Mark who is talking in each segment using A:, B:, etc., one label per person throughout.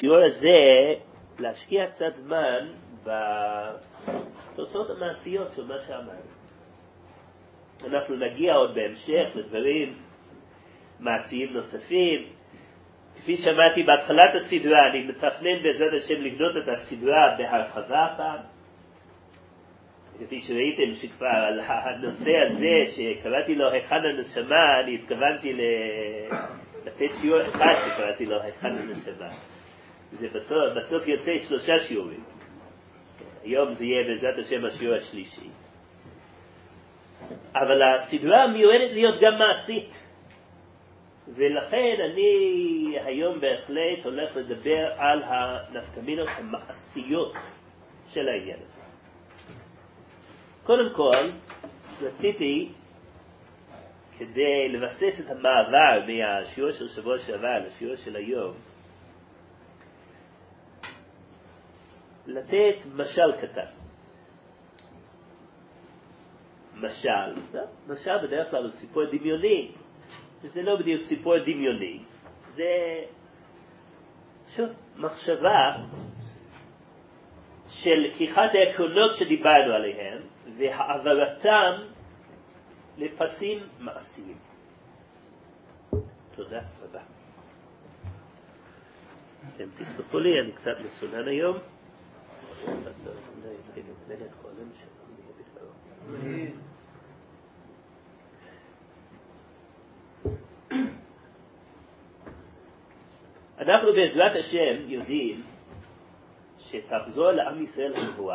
A: בשיעור הזה להשקיע קצת זמן בתוצאות המעשיות של מה שאמרנו. אנחנו נגיע עוד בהמשך לדברים מעשיים נוספים. כפי שמעתי בהתחלת הסדרה, אני מתכנן בעזרת השם לבנות את הסדרה בהרחבה פעם. כפי שראיתם שכבר על הנושא הזה שקראתי לו היכן הנשמה, אני התכוונתי לתת שיעור אחד שקראתי לו היכן הנשמה. זה בסוף יוצא 3 שיעורים. היום זה יהיה בעזרת השם השיעור השלישי. אבל הסדרה מיועדת להיות גם מעשית. ולכן אני היום בהחלט הולך לדבר על הנפקמינות המעשיות של העניין הזה. קודם כל, רציתי, כדי לבסס את המעבר מהשיעור של שבוע שעבר לשיעור של היום, לתת משל קטן. משל בדרך כלל הוא סיפור דמיוני, וזה לא בדיוק סיפור דמיוני, זה מחשבה של לקיחת העקרונות שדיברנו עליהם והעברתם לפסים מעשיים. תודה רבה. אתם תסלחו לי, אני קצת מצונן היום. אנחנו בעזרת השם יודעים שתחזור לעם ישראל הנבואה.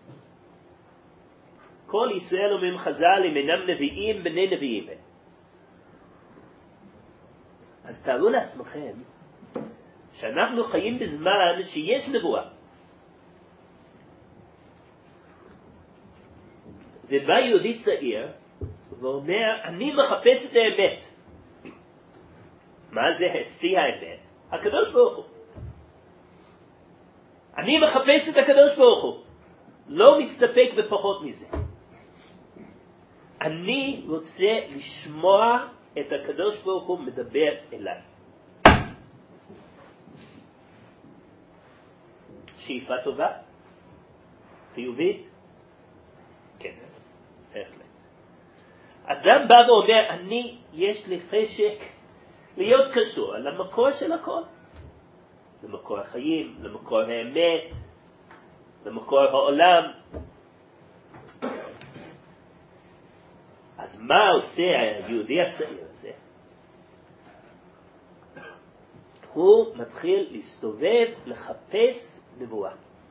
A: כל ישראל אומרים חז"ל הם אינם נביאים בני נביאים. אז תארו לעצמכם שאנחנו חיים בזמן שיש נבואה. ובא יהודי צעיר ואומר, אני מחפש את האמת. מה זה השיא האמת? הקדוש ברוך הוא. אני מחפש את הקדוש ברוך הוא. לא מסתפק בפחות מזה. אני רוצה לשמוע את הקדוש ברוך הוא מדבר אליי. שאיפה טובה? חיובית? כן, בהחלט. אדם בא ואומר, יש לי חשק להיות קשור למקור של הכל. למקור החיים, למקור האמת, למקור העולם. אז מה עושה היהודי הצעיר הזה? הוא מתחיל להסתובב, לחפש נבואה.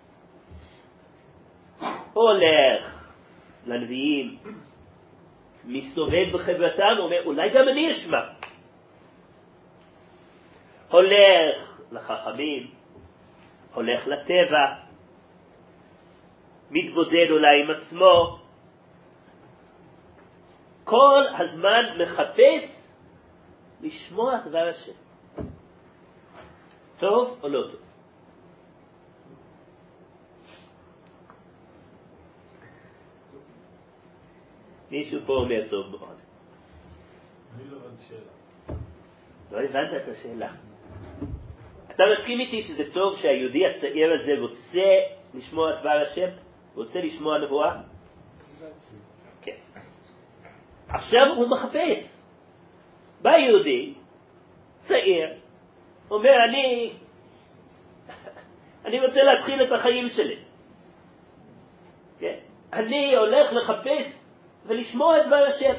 A: הוא הולך לנביאים, מסתובב בחברתם, אומר, אולי גם אני אשמע. הולך לחכמים, הולך לטבע, מתבודד אולי עם עצמו, כל הזמן מחפש לשמוע דבר השם. טוב או לא טוב? מישהו פה אומר טוב מאוד.
B: אני לא הבנתי שאלה.
A: לא הבנת את השאלה. אתה מסכים איתי שזה טוב שהיהודי הצעיר הזה רוצה לשמוע דבר השם? רוצה לשמוע נבואה? כן. עכשיו הוא מחפש. בא יהודי צעיר, אומר אני רוצה להתחיל את החיים שלי. כן? אני הולך לחפש ולשמוע את דבר השם.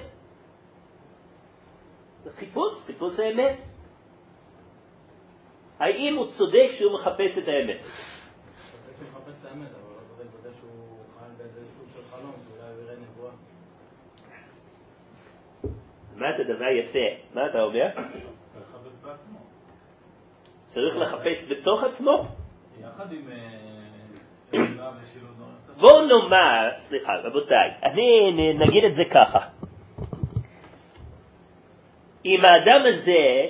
A: חיפוש האמת. האם הוא צודק שהוא מחפש את האמת?
B: הוא מחפש את האמת, אבל הוא צודק בזה שהוא חי באיזה סוג של חלום, שאולי הוא יראה נבואה.
A: אמרת דבר יפה. מה אתה אומר?
B: לחפש בעצמו.
A: צריך לחפש בתוך עצמו?
B: יחד עם אמונה ושילוב נורא.
A: בואו נאמר, סליחה, רבותיי, אני נגיד את זה ככה. אם האדם הזה,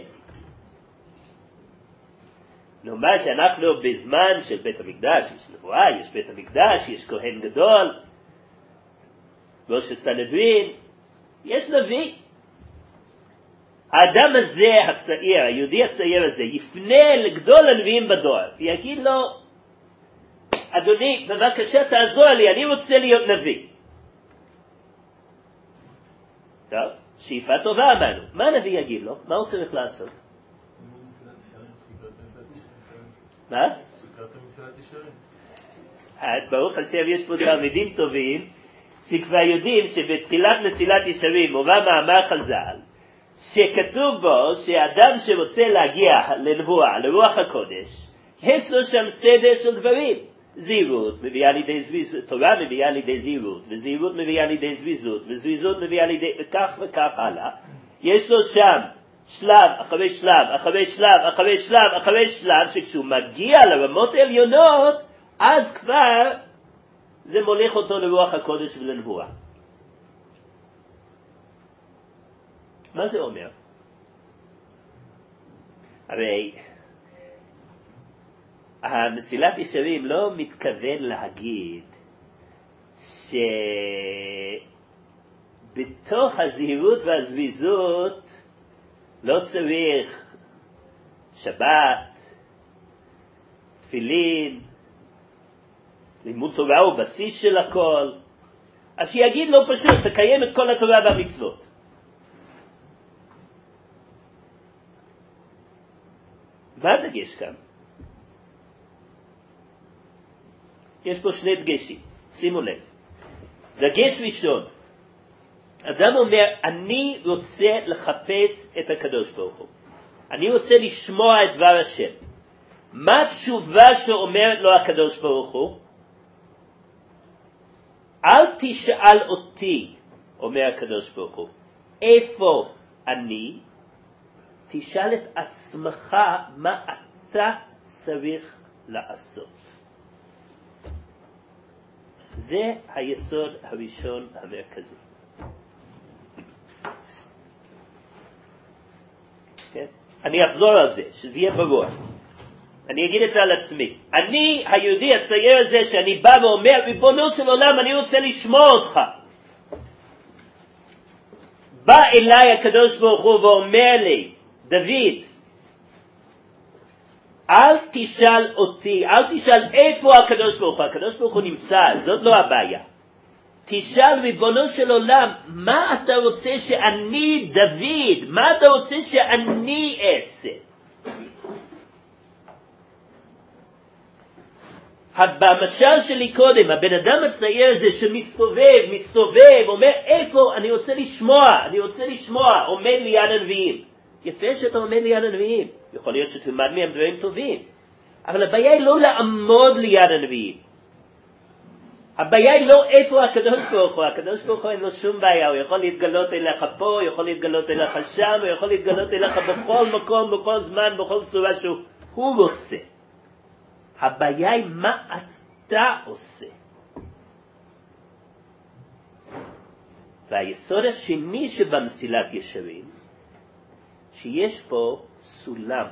A: נאמר שאנחנו בזמן של בית המקדש, יש נבואה, יש בית המקדש, יש כהן גדול, ראש הסנהדרין, יש נביא. האדם הזה הצעיר, היהודי הצעיר הזה, יפנה לגדול הנביאים בדור, ויגיד לו, אדוני, בבקשה תעזור לי, אני רוצה להיות נביא. טוב, שאיפה טובה אמרנו. מה הנביא יגיד לו? מה הוא צריך לעשות? מה? ברוך השם, יש פה תלמידים טובים שכבר יודעים שבתחילת מסילת ישרים מובא מאמר חז"ל שכתוב בו שאדם שרוצה להגיע לנבואה, לרוח הקודש, יש לו שם סדר של דברים. זהירות מביאה לידי זריזות, תורה מביאה לידי זהירות, וזהירות מביאה לידי זריזות, וזריזות מביאה לידי וכך וכך הלאה. יש לו שם שלב אחרי שלב אחרי שלב אחרי שלב אחרי שלב, שכשהוא מגיע לרמות העליונות אז כבר זה מוליך אותו לרוח הקודש ולנבואה. מה זה אומר? הרי המסילת ישרים לא מתכוון להגיד שבתוך הזהירות והזריזות לא צריך שבת, תפילין, לימוד תורה הוא בסיס של הכל. אז שיגיד לו פשוט, תקיים את כל התורה והמצוות. מה הדגש כאן? יש פה שני דגשים, שימו לב. דגש ראשון, אדם אומר, אני רוצה לחפש את הקדוש ברוך הוא. אני רוצה לשמוע את דבר השם. מה התשובה שאומרת לו הקדוש ברוך הוא? אל תשאל אותי, אומר הקדוש ברוך הוא, איפה אני? תשאל את עצמך מה אתה צריך לעשות. זה היסוד הראשון המרכזי. כן? אני אחזור על זה, שזה יהיה ברור. אני אגיד את זה על עצמי. אני, היהודי הצעיר הזה, שאני בא ואומר, ריבונו של עולם, אני רוצה לשמוע אותך. בא אליי הקדוש ברוך הוא ואומר לי, דוד, אל תשאל אותי, אל תשאל איפה הקדוש ברוך הוא. הקדוש ברוך הוא נמצא, זאת לא הבעיה. תשאל ריבונו של עולם, מה אתה רוצה שאני, דוד, מה אתה רוצה שאני אעשה? במשל שלי קודם, הבן אדם הצעיר הזה שמסתובב, אומר, איפה? אני רוצה לשמוע, עומד ליד הנביאים. יפה שאתה עומד ליד הנביאים. יכול להיות שתלמד מהם דברים טובים. אבל הבעיה היא לא לעמוד ליד הנביאים. הבעיה היא לא איפה הקדוש ברוך הוא. הקדוש ברוך הוא אין לו שום בעיה. הוא יכול להתגלות אליך פה, הוא יכול להתגלות אליך שם, הוא יכול להתגלות אליך בכל מקום, בכל זמן, בכל צורה שהוא רוצה. הבעיה היא מה אתה עושה. והיסוד השני שבמסילת ישרים, שיש פה סולם.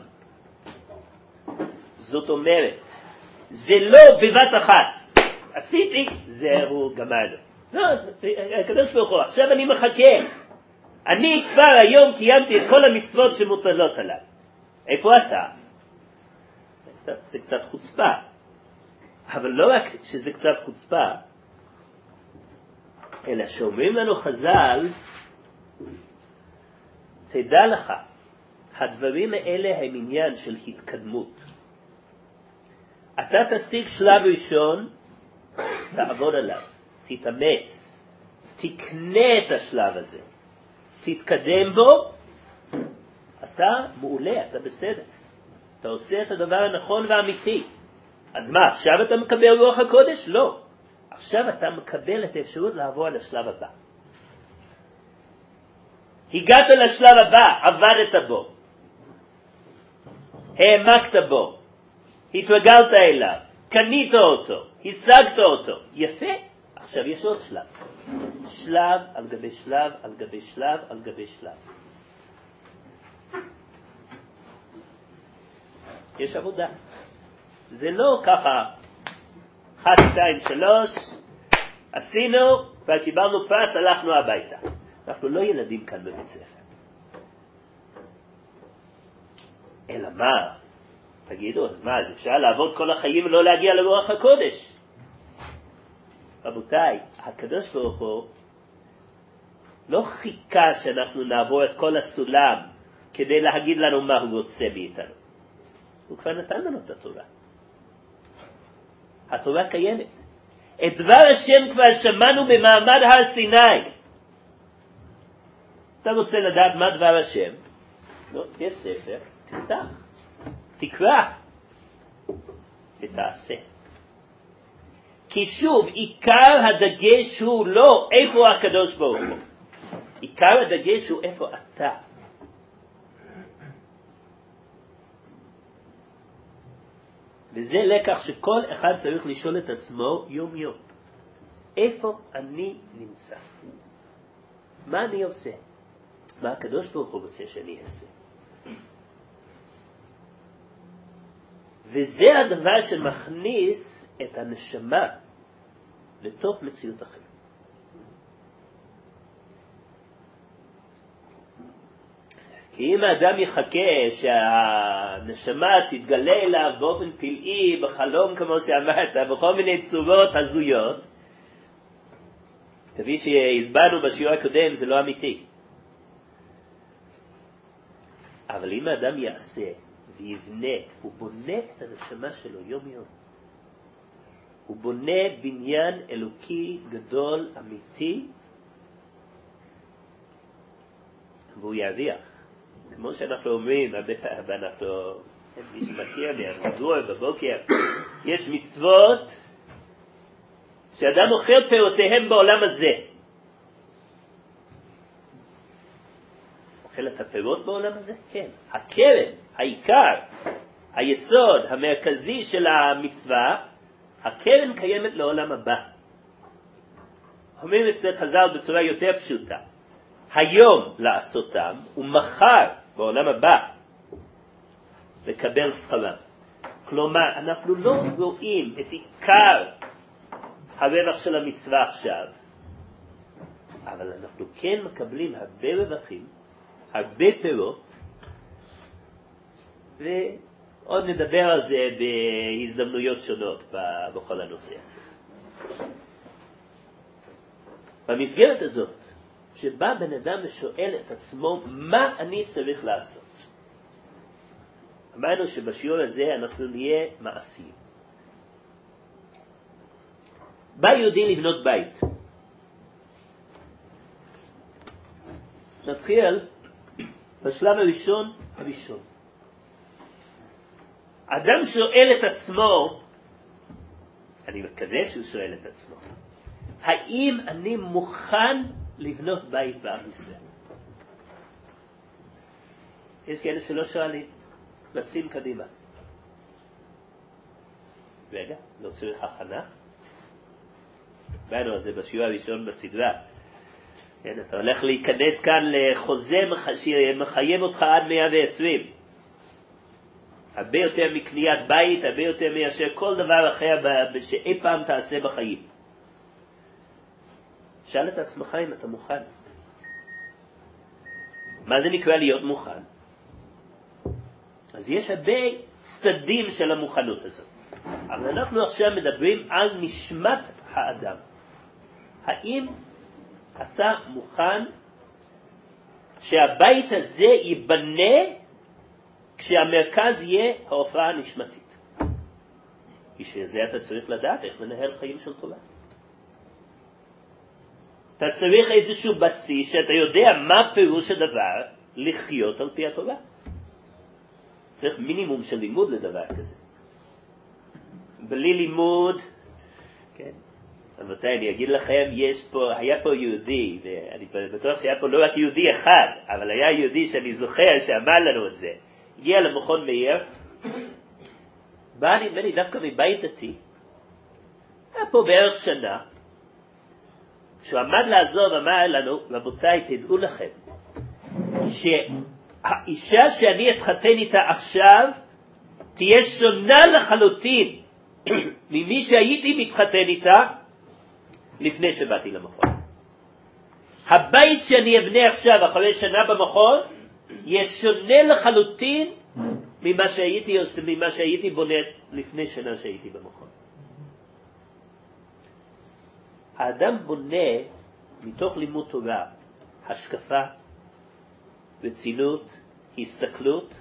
A: זאת אומרת, זה לא בבת אחת. עשיתי, זהו גמרנו. לא, הקדוש ברוך הוא, עכשיו אני מחכה. אני כבר היום קיימתי את כל המצוות שמוטלות עליי. איפה אתה? זה קצת חוצפה. אבל לא רק שזה קצת חוצפה, אלא שאומרים לנו חז"ל, תדע לך, הדברים האלה הם עניין של התקדמות. אתה תשיג שלב ראשון, תעבוד עליו, תתאמץ, תקנה את השלב הזה, תתקדם בו, אתה מעולה, אתה בסדר. אתה עושה את הדבר הנכון והאמיתי. אז מה, עכשיו אתה מקבל רוח הקודש? לא. עכשיו אתה מקבל את האפשרות לעבור על השלב הבא. הגעת לשלב הבא, עבדת בו. העמקת בו. התרגלת אליו. קנית אותו. השגת אותו. יפה. עכשיו יש עוד שלב. שלב על גבי שלב, על גבי שלב, על גבי שלב. יש עבודה. זה לא ככה 1, 2, 3 עשינו, כבר קיבלנו פרס, הלכנו הביתה. אנחנו לא ילדים כאן בבית ספר. אלא מה? תגידו, אז מה, אז אפשר לעבוד כל החיים ולא להגיע לרוח הקודש? רבותיי, הקדוש ברוך הוא לא חיכה שאנחנו נעבור את כל הסולם כדי להגיד לנו מה הוא רוצה מאיתנו. הוא כבר נתן לנו את התורה. התורה קיימת. את דבר השם כבר שמענו במעמד הר סיני. אתה רוצה לדעת מה דבר השם? לא, יש ספר, תפתח, תקרא ותעשה. כי שוב, עיקר הדגש הוא לא איפה הקדוש ברוך הוא. עיקר הדגש הוא איפה אתה. וזה לקח שכל אחד צריך לשאול את עצמו יום יום. איפה אני נמצא? מה אני עושה? מה הקדוש ברוך הוא רוצה שאני אעשה? וזה הדבר שמכניס את הנשמה לתוך מציאות החיים. כי אם האדם יחכה שהנשמה תתגלה אליו באופן פלאי, בחלום כמו שאמרת, בכל מיני צורות הזויות, כפי שהסברנו בשיעור הקודם, זה לא אמיתי. אבל אם האדם יעשה ויבנה, הוא בונה את הנשמה שלו יום יום. הוא בונה בניין אלוקי גדול, אמיתי, והוא ירוויח. כמו שאנחנו אומרים, מי שמכיר מהסידור בבוקר, יש מצוות שאדם אוכל פירותיהם בעולם הזה. אוכל את הפירות בעולם הזה? כן. הקרן, העיקר, היסוד, המרכזי של המצווה, הקרן קיימת לעולם הבא. אומרים את זה חז"ל בצורה יותר פשוטה. היום לעשותם ומחר בעולם הבא לקבל שכרם. כלומר, אנחנו לא רואים את עיקר הרווח של המצווה עכשיו, אבל אנחנו כן מקבלים הרבה רווחים, הרבה פירות, ועוד נדבר על זה בהזדמנויות שונות בכל הנושא הזה. במסגרת הזאת, שבא בן אדם ושואל את עצמו מה אני צריך לעשות. אמרנו שבשיעור הזה אנחנו נהיה מעשיים. בא יהודי לבנות בית. נתחיל בשלב הראשון. אדם שואל את עצמו, אני מקווה שהוא שואל את עצמו, האם אני מוכן לבנות בית בעם ישראל? יש כאלה שלא שואלים, רצים קדימה. רגע, לא צריך הכנה? באנו על זה בשיעור הראשון בסדרה. כן, אתה הולך להיכנס כאן לחוזה שמחייב אותך עד 120. הרבה יותר מקניית בית, הרבה יותר מאשר כל דבר אחר שאי פעם תעשה בחיים. שאל את עצמך אם אתה מוכן. מה זה נקרא להיות מוכן? אז יש הרבה צדדים של המוכנות הזאת. אבל אנחנו עכשיו מדברים על נשמת האדם. האם אתה מוכן שהבית הזה ייבנה כשהמרכז יהיה ההופעה הנשמתית? בשביל זה אתה צריך לדעת איך לנהל חיים של תורה. אתה צריך איזשהו בסיס שאתה יודע מה פירוש הדבר לחיות על פי התורה. צריך מינימום של לימוד לדבר כזה. בלי לימוד, כן, רבותיי, אני אגיד לכם, היה פה יהודי, ואני בטוח שהיה פה לא רק יהודי אחד, אבל היה יהודי שאני זוכר שאמר לנו את זה. הגיע למכון מאיר, בא נדמה לי דווקא מבית דתי, היה פה בערך שנה, כשהוא עמד לעזוב אמר לנו, רבותיי, תדעו לכם, שהאישה שאני אתחתן איתה עכשיו, תהיה שונה לחלוטין ממי שהייתי מתחתן איתה לפני שבאתי למכון. הבית שאני אבנה עכשיו אחרי שנה במכון, יהיה שונה לחלוטין ממה שהייתי עושה, ממה שהייתי בונה לפני שנה שהייתי במכון. האדם בונה מתוך לימוד תורה, השקפה, רצינות, הסתכלות,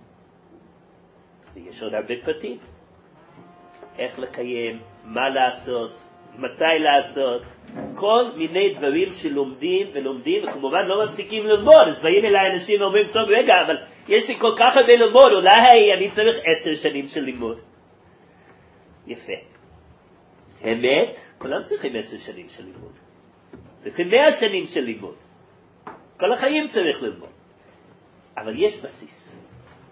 A: ויש עוד הרבה פרטים. איך לקיים, מה לעשות, מתי לעשות, כל מיני דברים שלומדים ולומדים, וכמובן לא מפסיקים ללמוד. אז באים אליי אנשים ואומרים, טוב רגע, אבל יש לי כל כך הרבה ללמוד, אולי אני צריך 10 שנים של לימוד. יפה. האמת, כולם צריכים 10 שנים של לימוד. צריכים 100 שנים של לימוד. כל החיים צריך ללמוד. אבל יש בסיס.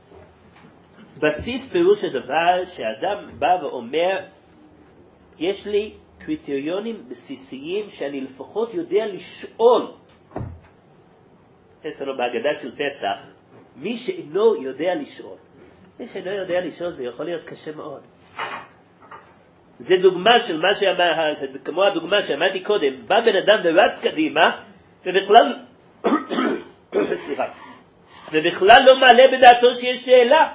A: בסיס פירוש הדבר שהאדם בא ואומר, יש לי קריטריונים בסיסיים שאני לפחות יודע לשאול. יש לנו בהגדה של פסח, מי שאינו יודע לשאול. מי שאינו יודע לשאול זה יכול להיות קשה מאוד. זה דוגמה של מה שאמר, כמו הדוגמה שאמרתי קודם, בא בן אדם ורץ קדימה, ובכלל לא מעלה בדעתו שיש שאלה.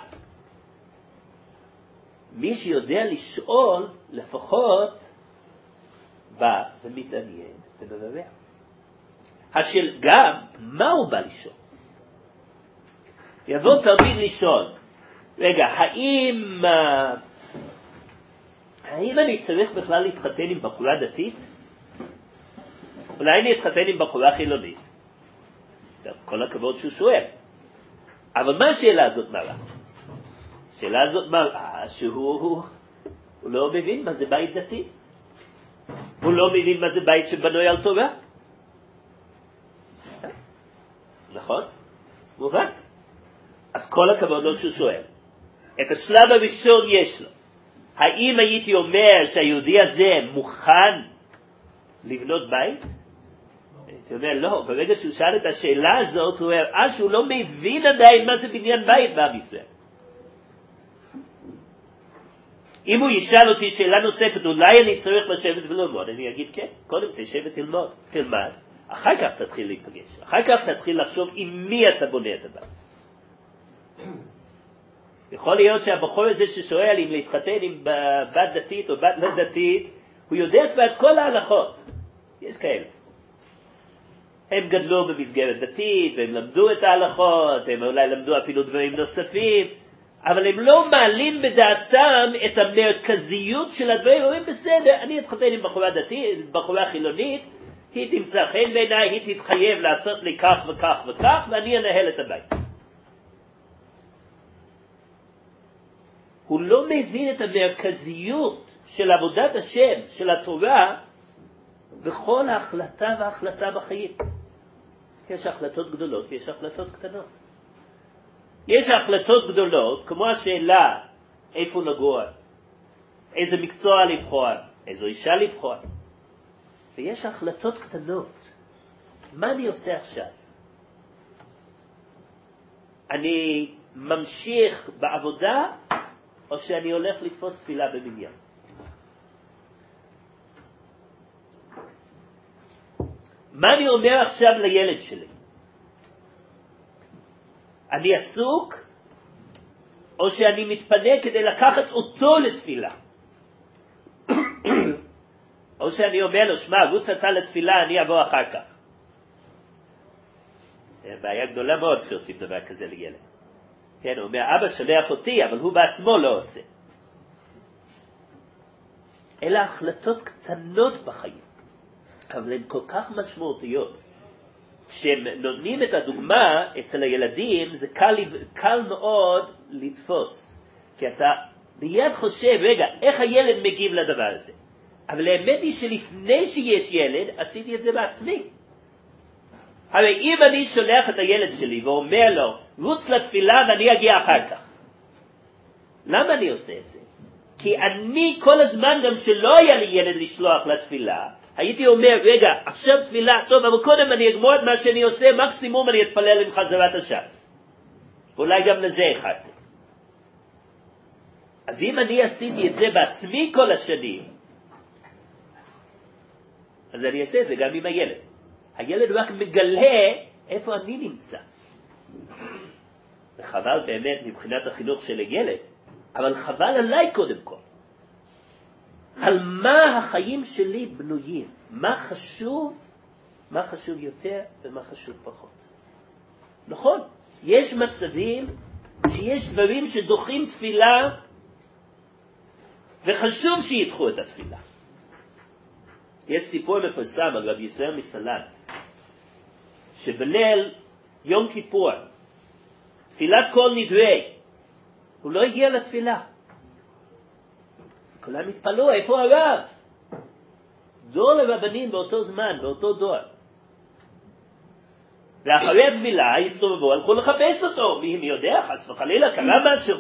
A: מי שיודע לשאול, לפחות בא ומתעניין ומברר. השאל גם, מה הוא בא לשאול? יבוא תלמיד לשאול, רגע, האם אני צריך בכלל להתחתן עם בחורה דתית? אולי אני אתחתן עם בחורה חילונית? כל הכבוד שהוא שואל. אבל מה השאלה הזאת מראה? השאלה הזאת מראה שהוא לא מבין מה זה בית דתי. הוא לא מבין מה זה בית שבנוי על תורה. נכון? מובן? אז כל הכבוד לו שהוא שואל. את השלב הראשון יש לו. האם הייתי אומר שהיהודי הזה מוכן לבנות בית? הייתי אומר לא, ברגע שהוא שאל את השאלה הזאת הוא הראה שהוא לא מבין עדיין מה זה בניין בית בעם ישראל. אם הוא ישאל אותי שאלה נוספת, אולי אני צריך לשבת וללמוד, אני אגיד כן, קודם תשב ותלמוד, תלמד, אחר כך תתחיל להיפגש, אחר כך תתחיל לחשוב עם מי אתה בונה את הבית. יכול להיות שהבחור הזה ששואל אם להתחתן עם בת דתית או בת לא דתית, הוא יודע כבר את כל ההלכות. יש כאלה. הם גדלו במסגרת דתית, והם למדו את ההלכות, הם אולי למדו אפילו דברים נוספים, אבל הם לא מעלים בדעתם את המרכזיות של הדברים. הם אומרים, בסדר, אני אתחתן עם בחורה דתית, בחורה חילונית, היא תמצא חן בעיניי, היא תתחייב לעשות לי כך וכך וכך, ואני אנהל את הבית. הוא לא מבין את המרכזיות של עבודת השם, של התורה, בכל ההחלטה וההחלטה בחיים. יש החלטות גדולות ויש החלטות קטנות. יש החלטות גדולות, כמו השאלה איפה לגור, איזה מקצוע לבחור, איזו אישה לבחור. ויש החלטות קטנות. מה אני עושה עכשיו? אני ממשיך בעבודה, או שאני הולך לתפוס תפילה במניין? מה אני אומר עכשיו לילד שלי? אני עסוק, או שאני מתפנה כדי לקחת אותו לתפילה? או שאני אומר לו, שמע, רוץ אתה לתפילה, אני אבוא אחר כך. בעיה גדולה מאוד שעושים דבר כזה לילד. כן, הוא אומר, אבא שולח אותי, אבל הוא בעצמו לא עושה. אלה החלטות קטנות בחיים, אבל הן כל כך משמעותיות. כשהם נותנים את הדוגמה אצל הילדים, זה קל מאוד לתפוס. כי אתה ביד חושב, רגע, איך הילד מגיב לדבר הזה? אבל האמת היא שלפני שיש ילד, עשיתי את זה בעצמי. הרי אם אני שולח את הילד שלי ואומר לו, רוץ לתפילה ואני אגיע אחר כך. למה אני עושה את זה? כי אני כל הזמן, גם שלא היה לי ילד לשלוח לתפילה, הייתי אומר, רגע, עכשיו תפילה, טוב, אבל קודם אני אגמור את מה שאני עושה, מקסימום אני אתפלל עם חזרת הש"ס. ואולי גם לזה החלטתי. אז אם אני עשיתי את זה בעצמי כל השנים, אז אני אעשה את זה גם עם הילד. הילד רק מגלה איפה אני נמצא. וחבל באמת מבחינת החינוך של הילד, אבל חבל עליי קודם כל. על מה החיים שלי בנויים, מה חשוב יותר ומה חשוב פחות. נכון, יש מצבים שיש דברים שדוחים תפילה, וחשוב שידחו את התפילה. יש סיפור מפורסם על רבי ישראל מסלנט, שבליל יום כיפור, תפילת כל נדרי, הוא לא הגיע לתפילה. כולם התפלאו, איפה הרב? דור לרבנים באותו זמן, באותו דור. ואחרי התפילה הסתובבו, הלכו לחפש אותו, מי יודע, חס וחלילה, קרה משהו.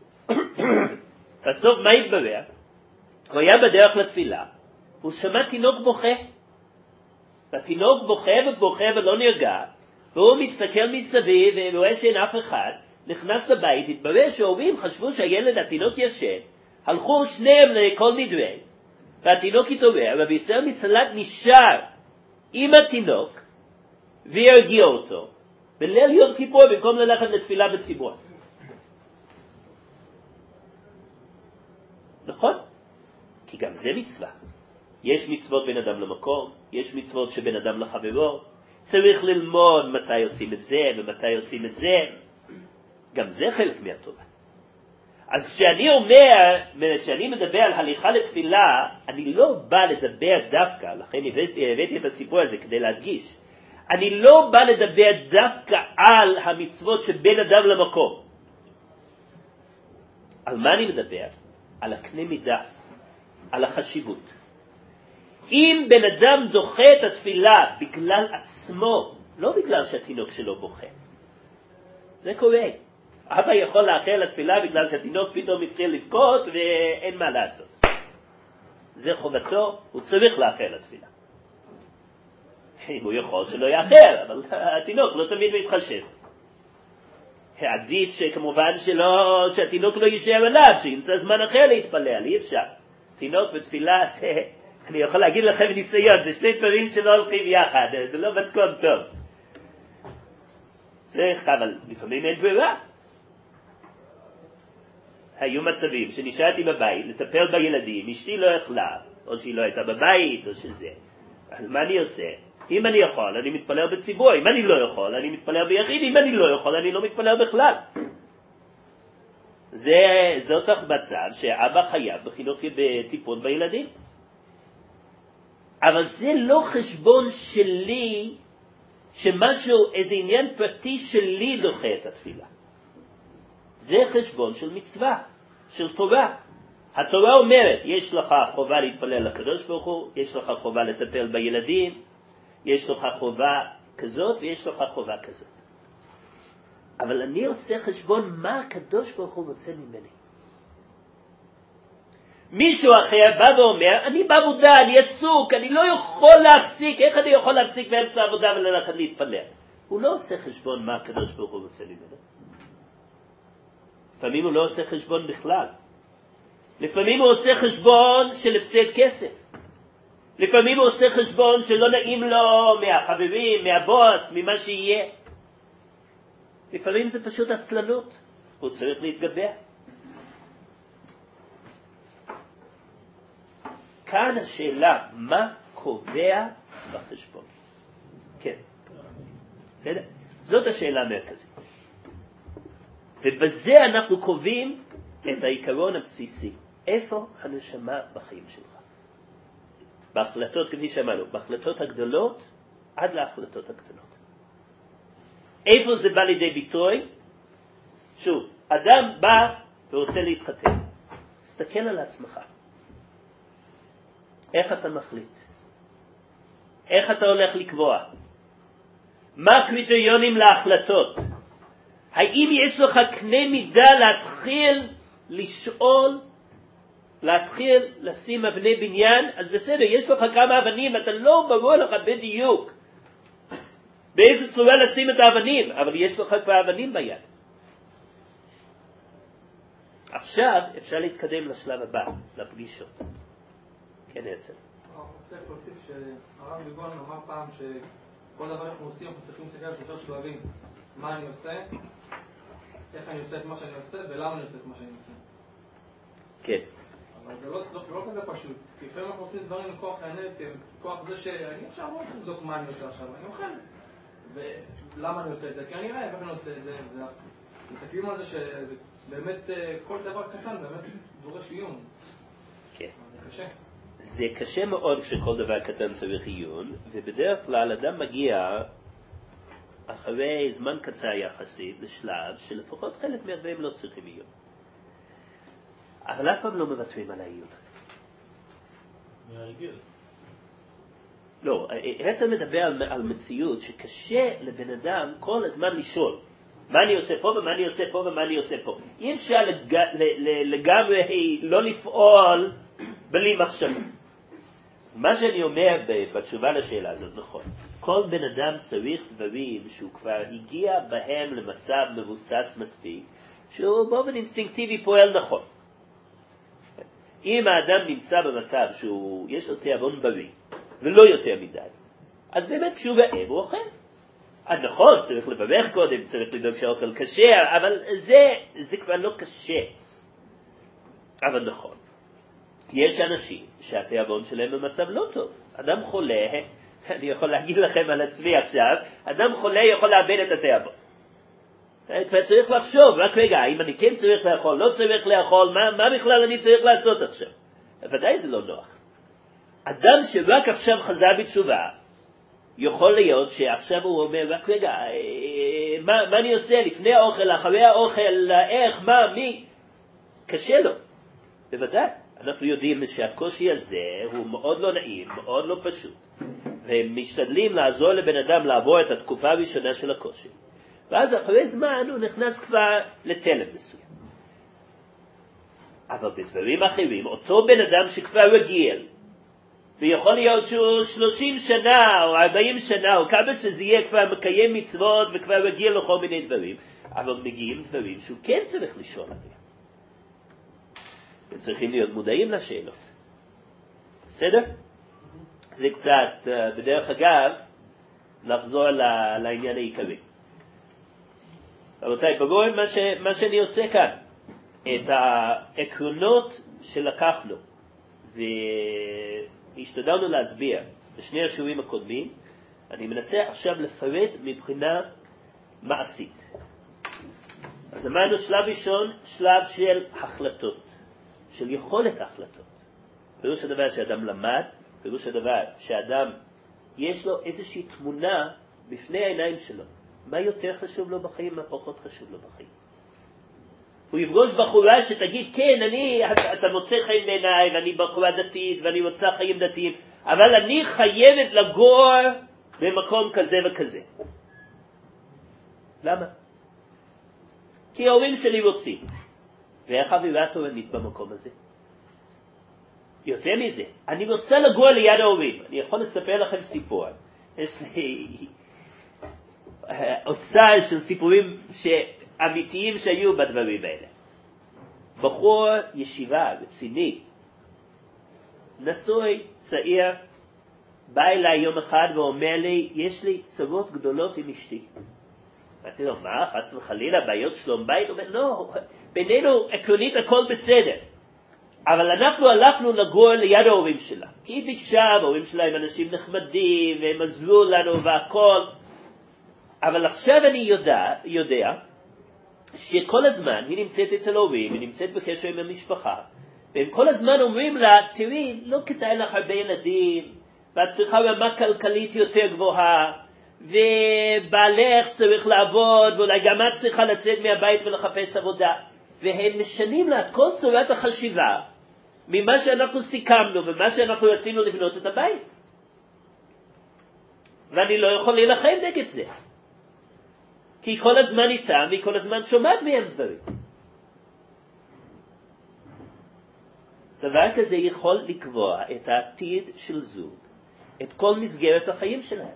A: בסוף מה התברר? הוא היה בדרך לתפילה, הוא שמע תינוק בוכה. והתינוק בוכה ובוכה ולא נרגע, והוא מסתכל מסביב ורואה שאין אף אחד, נכנס לבית, התברר שההורים חשבו שהילד התינוק ישן, הלכו שניהם לכל נדרי, והתינוק התעורר, רבי ישראל מסלנט נשאר עם התינוק, והרגיע אותו, בליל יום כיפור במקום ללכת לתפילה בציבור. נכון? כי גם זה מצווה. יש מצוות בין אדם למקום, יש מצוות שבין אדם לחברו, צריך ללמוד מתי עושים את זה ומתי עושים את זה, גם זה חלק מהתורה. אז כשאני מדבר על הליכה לתפילה, אני לא בא לדבר דווקא, לכן הבאתי את הסיפור הזה כדי להדגיש, אני לא בא לדבר דווקא על המצוות שבין אדם למקום. על מה אני מדבר? על הקנה מידה, על החשיבות. אם בן אדם דוחה את התפילה בגלל עצמו, לא בגלל שהתינוק שלו בוכה, זה קורה. אבא יכול לאחר לתפילה בגלל שהתינוק פתאום מתחיל לבכות ואין מה לעשות. זה חובתו, הוא צריך לאחר לתפילה. אם הוא יכול שלא יאחר, אבל התינוק לא תמיד מתחשב. עדיף שכמובן שהתינוק לא יישאר עליו, שימצא זמן אחר להתפלל, אי אפשר. תינוק ותפילה, אני יכול להגיד לכם ניסיון, זה שני דברים שלא הולכים יחד, זה לא מתכון טוב. צריך, אבל לפעמים אין ברירה. היו מצבים שנשארתי בבית לטפל בילדים, אשתי לא יכלה, או שהיא לא הייתה בבית, או שזה. אז מה אני עושה? אם אני יכול, אני מתפלל בציבור. אם אני לא יכול, אני מתפלל ביחיד. אם אני לא יכול, אני לא מתפלל בכלל. זאת מצב שאבא חייב בחינוך בטיפול בילדים. אבל זה לא חשבון שלי, שמשהו, איזה עניין פרטי שלי דוחה את התפילה. זה חשבון של מצווה, של תורה. התורה אומרת, יש לך חובה להתפלל לקדוש ברוך הוא, יש לך חובה לטפל בילדים, יש לך חובה כזאת ויש לך חובה כזאת. אבל אני עושה חשבון מה הקדוש ברוך הוא רוצה ממני. מישהו אחר בא ואומר, אני בעבודה, אני עסוק, אני לא יכול להפסיק. איך אני יכול להפסיק באמצע העבודה וללכת להתפלל? הוא לא עושה חשבון מה הקדוש ברוך הוא רוצה ממנו. לפעמים הוא לא עושה חשבון בכלל. לפעמים הוא עושה חשבון של הפסד כסף. לפעמים הוא עושה חשבון שלא נעים לו מהחברים, מהבוס, ממה שיהיה. לפעמים זה פשוט עצלנות. הוא צריך להתגבר. כאן השאלה, מה קובע בחשבון? כן. בסדר? זאת השאלה המרכזית. ובזה אנחנו קובעים את העיקרון הבסיסי. איפה הנשמה בחיים שלך? בהחלטות, כפי שאמרנו, בהחלטות הגדולות עד להחלטות הקטנות. איפה זה בא לידי ביטוי? שוב, אדם בא ורוצה להתחתן. תסתכל על עצמך. איך אתה מחליט? איך אתה הולך לקבוע? מה הקריטריונים להחלטות? האם יש לך קנה מידה להתחיל לשאול, להתחיל לשים אבני בניין? אז בסדר, יש לך כמה אבנים, אתה לא ברור לך בדיוק באיזה צורה לשים את האבנים, אבל יש לך כבר אבנים ביד. עכשיו אפשר להתקדם לשלב הבא, לפגישות. כן, יצא.
B: אני רוצה להוסיף שהרב ביגון אמר פעם שכל דבר אנחנו עושים, אנחנו צריכים להסתכל על שלושה שלבים. מה אני עושה, איך אני עושה את מה שאני עושה ולמה אני עושה את מה שאני עושה.
A: כן.
B: אבל זה לא כזה פשוט, כי לפעמים אנחנו עושים דברים מכוח האנרציה, מכוח זה שאני עכשיו לא רוצה לבדוק מה אני עושה עכשיו, אני אוכל. ולמה אני עושה את זה? כי אני רעב, איך אני עושה את זה? מסתכלים על זה שזה באמת כל דבר קטן, באמת דורש עיון.
A: כן.
B: זה קשה.
A: זה קשה מאוד כשכל דבר קטן צריך עיון, ובדרך כלל אדם מגיע אחרי זמן קצר יחסית לשלב שלפחות חלק מהדברים לא צריכים עיון. אבל אף פעם לא מוותרים על העיון.
C: מהרגיל.
A: לא, הרצל מדבר על מציאות שקשה לבן אדם כל הזמן לשאול מה אני עושה פה ומה אני עושה פה ומה אני עושה פה. אי אפשר לגמרי לא לפעול בלי מחשבה. מה שאני אומר בתשובה לשאלה הזאת נכון. כל בן אדם צריך דברים שהוא כבר הגיע בהם למצב מבוסס מספיק, שהוא באופן אינסטינקטיבי פועל נכון. אם האדם נמצא במצב שיש לו תיאבון בריא, ולא יותר מדי, אז באמת כשהוא רעב הוא אוכל. נכון, צריך לברך קודם, צריך לדאוג שהאוכל קשה, אבל זה כבר לא קשה. אבל נכון. יש אנשים שהתיאבון שלהם במצב לא טוב. אדם חולה, אני יכול להגיד לכם על עצמי עכשיו, אדם חולה יכול לאבד את התיאבון. כבר צריך לחשוב, רק רגע, אם אני כן צריך לאכול, לא צריך לאכול, מה בכלל אני צריך לעשות עכשיו? ודאי זה לא נוח. אדם שרק עכשיו חזר בתשובה, יכול להיות שעכשיו הוא אומר, רק רגע, מה אני עושה לפני האוכל, אחרי האוכל, איך, מה, מי? קשה לו. בוודאי. אנחנו יודעים שהקושי הזה הוא מאוד לא נעים, מאוד לא פשוט. והם משתדלים לעזור לבן אדם לעבור את התקופה הראשונה של הקושי. ואז אחרי זמן הוא נכנס כבר לתלם מסוים. אבל בדברים אחרים, אותו בן אדם שכבר רגיל, ויכול להיות שהוא 30 שנה או 40 שנה, או כמה שזה יהיה כבר מקיים מצוות וכבר רגיל לכל מיני דברים, אבל מגיעים דברים שהוא כן צריך לשאול עליהם. וצריכים להיות מודעים לשאלות. בסדר? זה קצת, בדרך אגב, לחזור לעניין העיקרי. רבותיי, בואו מה שאני עושה כאן, את העקרונות שלקחנו והשתדלנו להסביר בשני השיעורים הקודמים, אני מנסה עכשיו לפרט מבחינה מעשית. אז אמרנו שלב ראשון, שלב של החלטות, של יכולת החלטות. פירוש הדבר שאדם למד, פירוש הדבר שאדם יש לו איזושהי תמונה בפני העיניים שלו. מה יותר חשוב לו בחיים, מה פחות חשוב לו בחיים. הוא יפגוש בחורה שתגיד, כן, אתה מוצא חיים בעיניי, ואני בחורה דתית, ואני רוצה חיים דתיים, אבל אני חייבת לגור במקום כזה וכזה. למה? כי ההורים שלי רוצים. ואיך האווירה התורנית במקום הזה? יותר מזה, אני רוצה לגור ליד ההורים. אני יכול לספר לכם סיפור. יש לי אוצר של סיפורים אמיתיים שהיו בדברים האלה. בחור ישיבה רציני, נשוי, צעיר, בא אליי יום אחד ואומר לי, יש לי צרות גדולות עם אשתי. אמרתי לו, מה? חס וחלילה, בעיות שלום בית? הוא אומר, לא, בינינו עקרונית הכל בסדר. אבל אנחנו הלכנו לגור ליד ההורים שלה. כי היא ביקשה, וההורים שלה הם אנשים נחמדים, והם עזרו לנו והכל. אבל עכשיו אני יודע שכל הזמן היא נמצאת אצל ההורים, היא נמצאת בקשר עם המשפחה, והם כל הזמן אומרים לה, תראי, לא כדאי לך הרבה ילדים, ואת צריכה רמה כלכלית יותר גבוהה, ובעלך צריך לעבוד, ואולי גם את צריכה לצאת מהבית ולחפש עבודה. והם משנים לה כל צורת החשיבה ממה שאנחנו סיכמנו ומה שאנחנו רצינו לבנות את הבית. ואני לא יכול להילחם נגד זה. כי היא כל הזמן איתם והיא כל הזמן שומעת מהם דברים. דבר כזה יכול לקבוע את העתיד של זוג, את כל מסגרת החיים שלהם.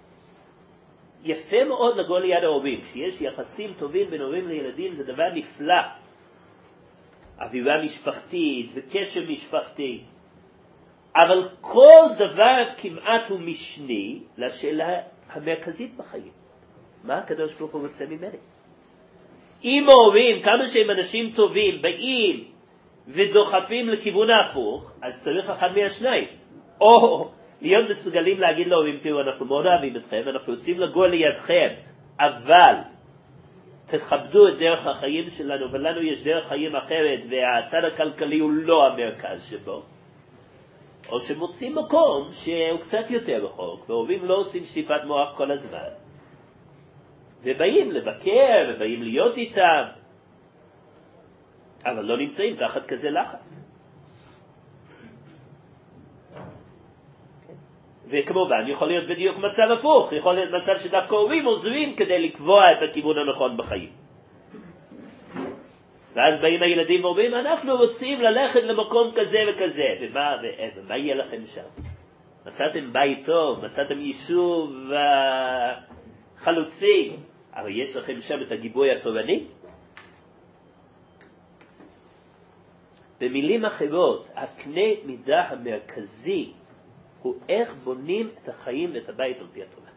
A: יפה מאוד לגור ליד ההורים, שיש יחסים טובים בין הורים לילדים, זה דבר נפלא. אווירה משפחתית וקשר משפחתי. אבל כל דבר כמעט הוא משני לשאלה המרכזית בחיים. מה הקדוש ברוך הוא רוצה ממני? אם ההורים, כמה שהם אנשים טובים, באים ודוחפים לכיוון ההפוך, אז צריך אחד מהשניים. או להיות מסוגלים להגיד להורים, תראו, אנחנו מאוד אוהבים אתכם, אנחנו רוצים לגור לידכם, אבל תכבדו את דרך החיים שלנו, ולנו יש דרך חיים אחרת, והצד הכלכלי הוא לא המרכז שבו. או שמוצאים מקום שהוא קצת יותר רחוק, והורים לא עושים שטיפת מוח כל הזמן, ובאים לבקר, ובאים להיות איתם, אבל לא נמצאים תחת כזה לחץ. וכמובן יכול להיות בדיוק מצב הפוך, יכול להיות מצב שדווקא הורים עוזרים כדי לקבוע את הכיוון הנכון בחיים. ואז באים הילדים ואומרים, אנחנו רוצים ללכת למקום כזה וכזה, ומה יהיה לכם שם? מצאתם בית טוב, מצאתם יישוב חלוצי, אבל יש לכם שם את הגיבוי התורני? במילים אחרות, הקנה מידה המרכזי הוא איך בונים את החיים ואת הבית על פי התורה.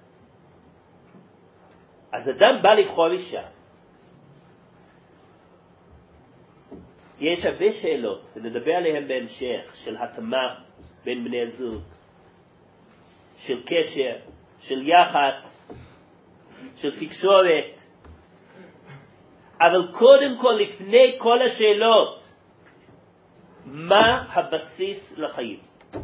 A: אז אדם בא לבחור אישה. יש הרבה שאלות, ונדבר עליהן בהמשך, של התאמה בין בני הזוג, של קשר, של יחס, של תקשורת. אבל קודם כל, לפני כל השאלות, מה הבסיס לחיים?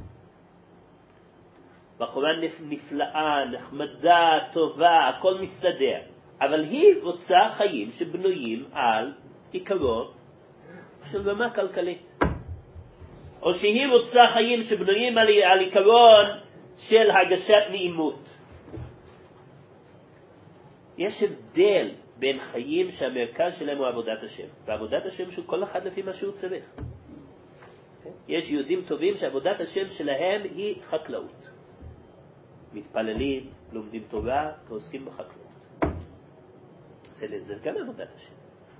A: בחורה נפלאה, נחמדה, טובה, הכל מסתדר. אבל היא רוצה חיים שבנויים על עיקרון של רמה כלכלית. או שהיא רוצה חיים שבנויים על עיקרון של הגשת נעימות. יש הבדל בין חיים שהמרכז שלהם הוא עבודת השם. ועבודת השם שהוא כל אחד לפי מה שהוא צריך. יש יהודים טובים שעבודת השם שלהם היא חקלאות. מתפללים, לומדים תורה ועוסקים בחקלאות. זה גם עבודת השם.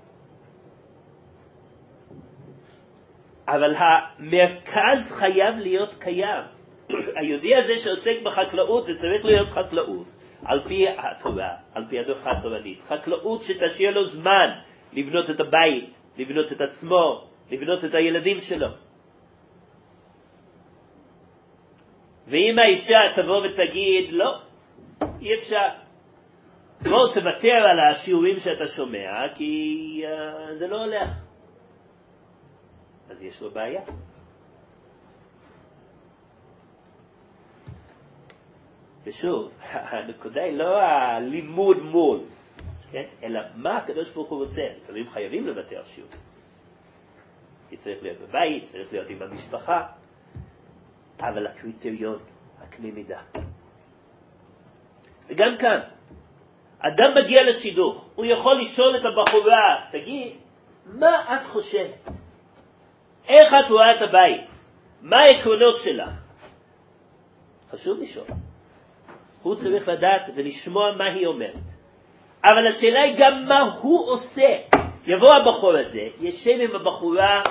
A: אבל המרכז חייב להיות קיים. היהודי הזה שעוסק בחקלאות, זה צריך להיות חקלאות על פי התורה, על פי הדרכה התורנית. חקלאות שתשאיר לו זמן לבנות את הבית, לבנות את עצמו, לבנות את הילדים שלו. ואם האישה תבוא ותגיד, לא, אי אפשר. בוא תוותר על השיעורים שאתה שומע, כי זה לא הולך. אז יש לו בעיה. ושוב, הנקודה היא לא הלימוד מול, כן? אלא מה הקדוש ברוך הוא רוצה. לפעמים חייבים לוותר על שיעור. כי צריך להיות בבית, צריך להיות עם המשפחה. אבל הקריטריון, הקנה מידה. וגם כאן, אדם מגיע לשידוך, הוא יכול לשאול את הבחורה, תגיד, מה את חושבת? איך את רואה את הבית? מה העקרונות שלך? חשוב לשאול. הוא צריך לדעת ולשמוע מה היא אומרת. אבל השאלה היא גם מה הוא עושה. יבוא הבחור הזה, ישב עם הבחורה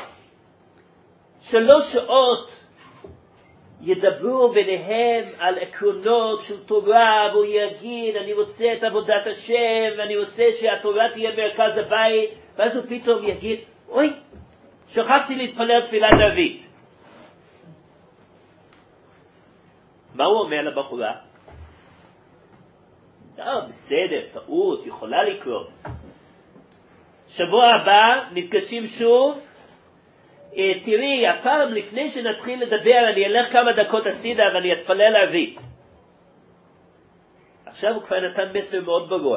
A: 3 שעות, ידברו ביניהם על עקרונות של תורה, והוא יגיד, אני רוצה את עבודת השם, ואני רוצה שהתורה תהיה מרכז הבית, ואז הוא פתאום יגיד, אוי, שכחתי להתפלל תפילת ערבית. מה הוא אומר לבחורה? בסדר, טעות, יכולה לקרות. שבוע הבא נפגשים שוב, תראי, הפעם לפני שנתחיל לדבר, אני אלך כמה דקות הצידה ואני אתפלל ערבית. עכשיו הוא כבר נתן מסר מאוד ברור.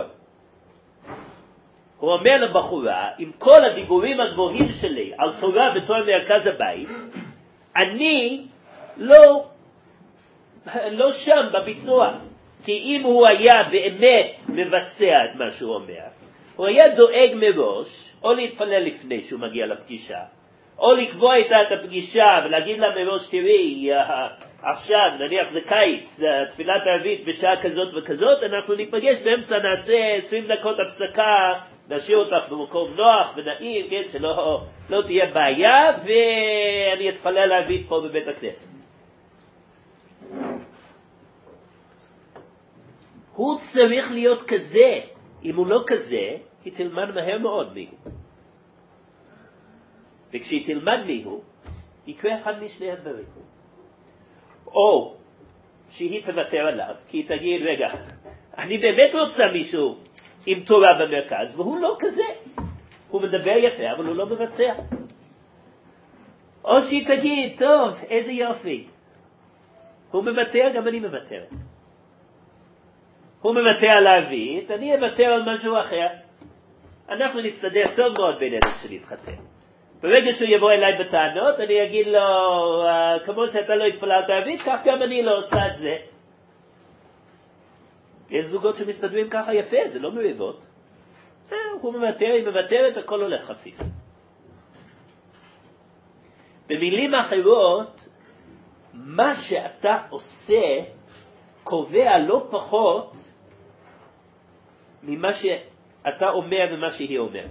A: הוא אומר לבחורה, עם כל הדיבורים הגבוהים שלי על תורה בתור מרכז הבית, אני לא שם בביצוע. כי אם הוא היה באמת מבצע את מה שהוא אומר, הוא היה דואג מראש, או להתפלל לפני שהוא מגיע לפגישה, או לקבוע איתה את הפגישה ולהגיד לה מראש, תראי, עכשיו, נניח זה קיץ, תפילת ערבית בשעה כזאת וכזאת, אנחנו ניפגש באמצע, נעשה 20 דקות הפסקה, נשאיר אותך במקום נוח ונעים, כן, שלא תהיה בעיה, ואני אתפלל ערבית פה בבית הכנסת. הוא צריך להיות כזה. אם הוא לא כזה, היא תלמד מהר מאוד מיהו. וכשהיא תלמד מיהו, יקרה אחד משני הדברים. או שהיא תוותר עליו, כי היא תגיד, רגע, אני באמת רוצה מישהו עם תורה במרכז, והוא לא כזה. הוא מדבר יפה, אבל הוא לא מבצע. או שהיא תגיד, טוב, איזה יופי. הוא מוותר, גם אני מוותר. הוא מוותר על הערבית, אני אוותר על משהו אחר. אנחנו נסתדר טוב מאוד בינינו שנתחתן. ברגע שהוא יבוא אליי בטענות, אני אגיד לו, כמו שאתה לא התפללת ערבית, כך גם אני לא עושה את זה. יש זוגות שמסתדרים ככה יפה, זה לא מריבות. הוא מוותר, היא מוותרת, הכל הולך חפיף. במילים אחרות, מה שאתה עושה קובע לא פחות ממה שאתה אומר ומה שהיא אומרת.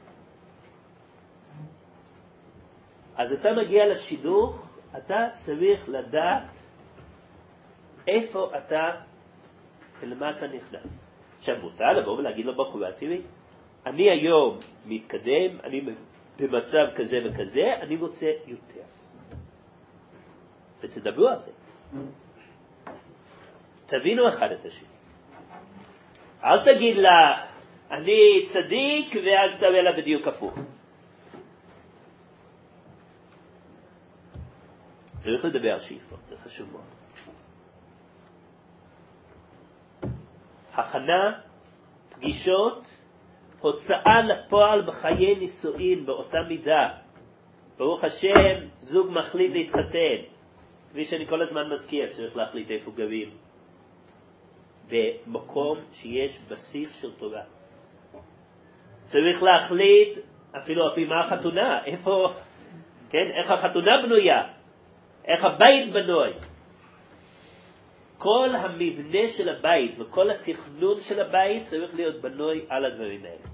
A: אז אתה מגיע לשידוך, אתה צריך לדעת איפה אתה ולמה אתה נכנס. עכשיו מותר לבוא ולהגיד לבחורה, תראי, אני היום מתקדם, אני במצב כזה וכזה, אני רוצה יותר. ותדברו על זה. תבינו אחד את השני. אל תגיד לה, אני צדיק, ואז תראה לה בדיוק הפוך. צריך לדבר על שאיפות, זה חשוב מאוד. הכנה, פגישות, הוצאה לפועל בחיי נישואין באותה מידה. ברוך השם, זוג מחליט להתחתן. כפי שאני כל הזמן מזכיר, צריך להחליט איפה גרים. במקום שיש בסיס של תורה. צריך להחליט, אפילו הפעימה החתונה, איפה, כן, איך החתונה בנויה, איך הבית בנוי. כל המבנה של הבית וכל התכנון של הבית צריך להיות בנוי על הדברים האלה.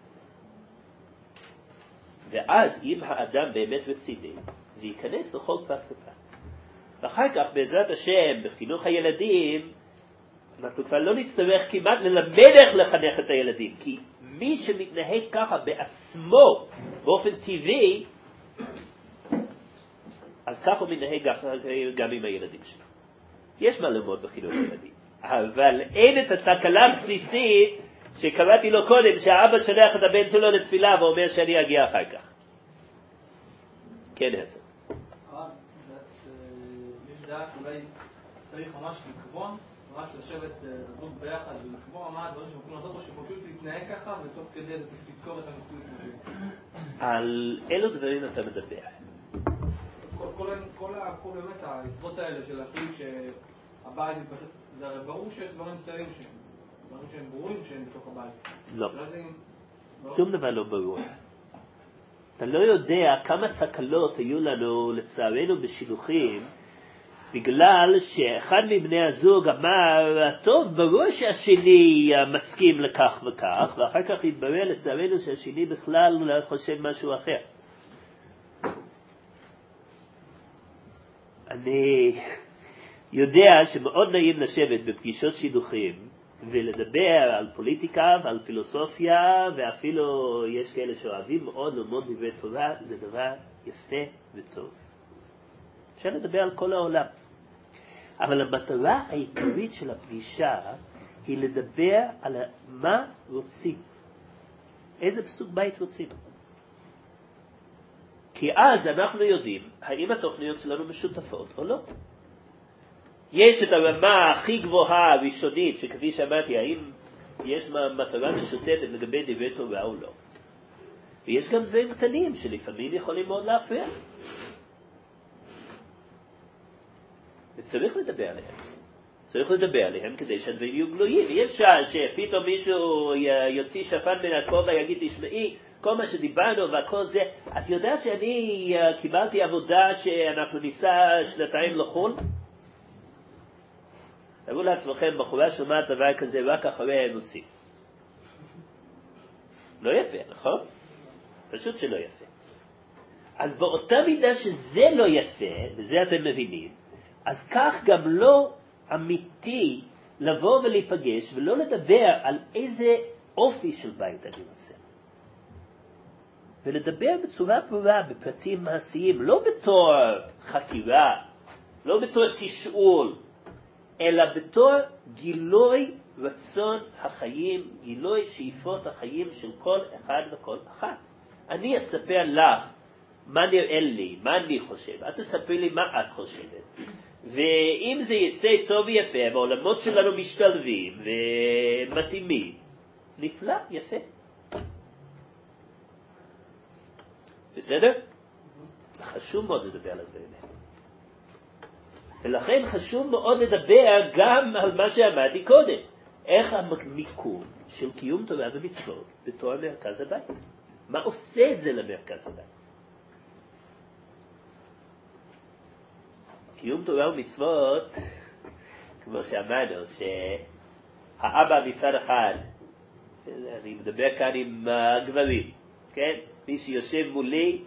A: ואז אם האדם באמת רציני, זה ייכנס לכל פרט ופרט. ואחר כך בעזרת השם, בחינוך הילדים, אנחנו כבר לא נצטרך כמעט ללמד איך לחנך את הילדים, כי מי שמתנהג ככה בעצמו, באופן טבעי, אז ככה הוא מתנהג גם עם הילדים שלו. יש מה ללמוד בחינוך הילדים, אבל אין את התקלה הבסיסית שקראתי לו קודם, שהאבא שלח את הבן שלו לתפילה ואומר שאני אגיע אחר כך. כן, הרצל.
B: יש דעה שאולי צריך ממש לקבוע, ממש לשבת זוג ביחד ולקבוע מה הדברים שרוצים לעשות, או שפשוט להתנהג ככה ותוך כדי זה פשוט לזכור את המציאות כמו
A: על אילו דברים אתה מדבר?
B: כל באמת ההסתרות האלה של להחליט שהבית מתבסס, זה הרי ברור שיש דברים קטנים שהם ברורים שהם בתוך הבית.
A: לא. שום דבר לא ברור. אתה לא יודע כמה תקלות היו לנו לצערנו בשילוחים, בגלל שאחד מבני הזוג אמר, טוב, ברור שהשני מסכים לכך וכך, ואחר כך התברר לצערנו שהשני בכלל לא חושב משהו אחר. אני יודע שמאוד נעים לשבת בפגישות שידוכים ולדבר על פוליטיקה ועל פילוסופיה, ואפילו יש כאלה שאוהבים מאוד ללמוד דברי תורה, זה דבר יפה וטוב. אפשר לדבר על כל העולם. אבל המטרה העיקרית של הפגישה היא לדבר על מה רוצים. איזה סוג בית רוצים. כי אז אנחנו יודעים האם התוכניות שלנו משותפות או לא. יש את הרמה הכי גבוהה הראשונית, שכפי שאמרתי, האם יש מטרה משותפת לגבי דברי תורה או לא. ויש גם דברים קטנים שלפעמים יכולים מאוד להפריע. וצריך לדבר עליהם. צריך לדבר עליהם כדי שהדברים יהיו גלויים. אי אפשר שפתאום מישהו יוציא שפן מן הכובע ויגיד, תשמעי, כל מה שדיברנו והכל זה, את יודעת שאני קיבלתי עבודה שאנחנו ניסע 2 לחול? תראו לעצמכם, בחורה שומעת דבר כזה רק אחרי הנושאים. לא יפה, נכון? פשוט שלא יפה. אז באותה מידה שזה לא יפה, וזה אתם מבינים, אז כך גם לא אמיתי לבוא ולהיפגש ולא לדבר על איזה אופי של בית אני רוצה. ולדבר בצורה ברורה, בפרטים מעשיים, לא בתור חקירה, לא בתור תשאול, אלא בתור גילוי רצון החיים, גילוי שאיפות החיים של כל אחד וכל אחת. אני אספר לך מה נראה לי, מה אני חושב, את תספרי לי מה את חושבת. ואם זה יצא טוב ויפה, והעולמות שלנו משתלבים ומתאימים, נפלא, יפה. בסדר? חשוב מאוד לדבר על הדברים האלה. ולכן חשוב מאוד לדבר גם על מה שאמרתי קודם. איך המיקום של קיום תורה ומצוות בתור מרכז הבית. מה עושה את זה למרכז הבית? קיום תורה ומצוות, כמו שאמרנו, שהאבא מצד אחד, אני מדבר כאן עם הגברים, כן? מי שיושב מולי,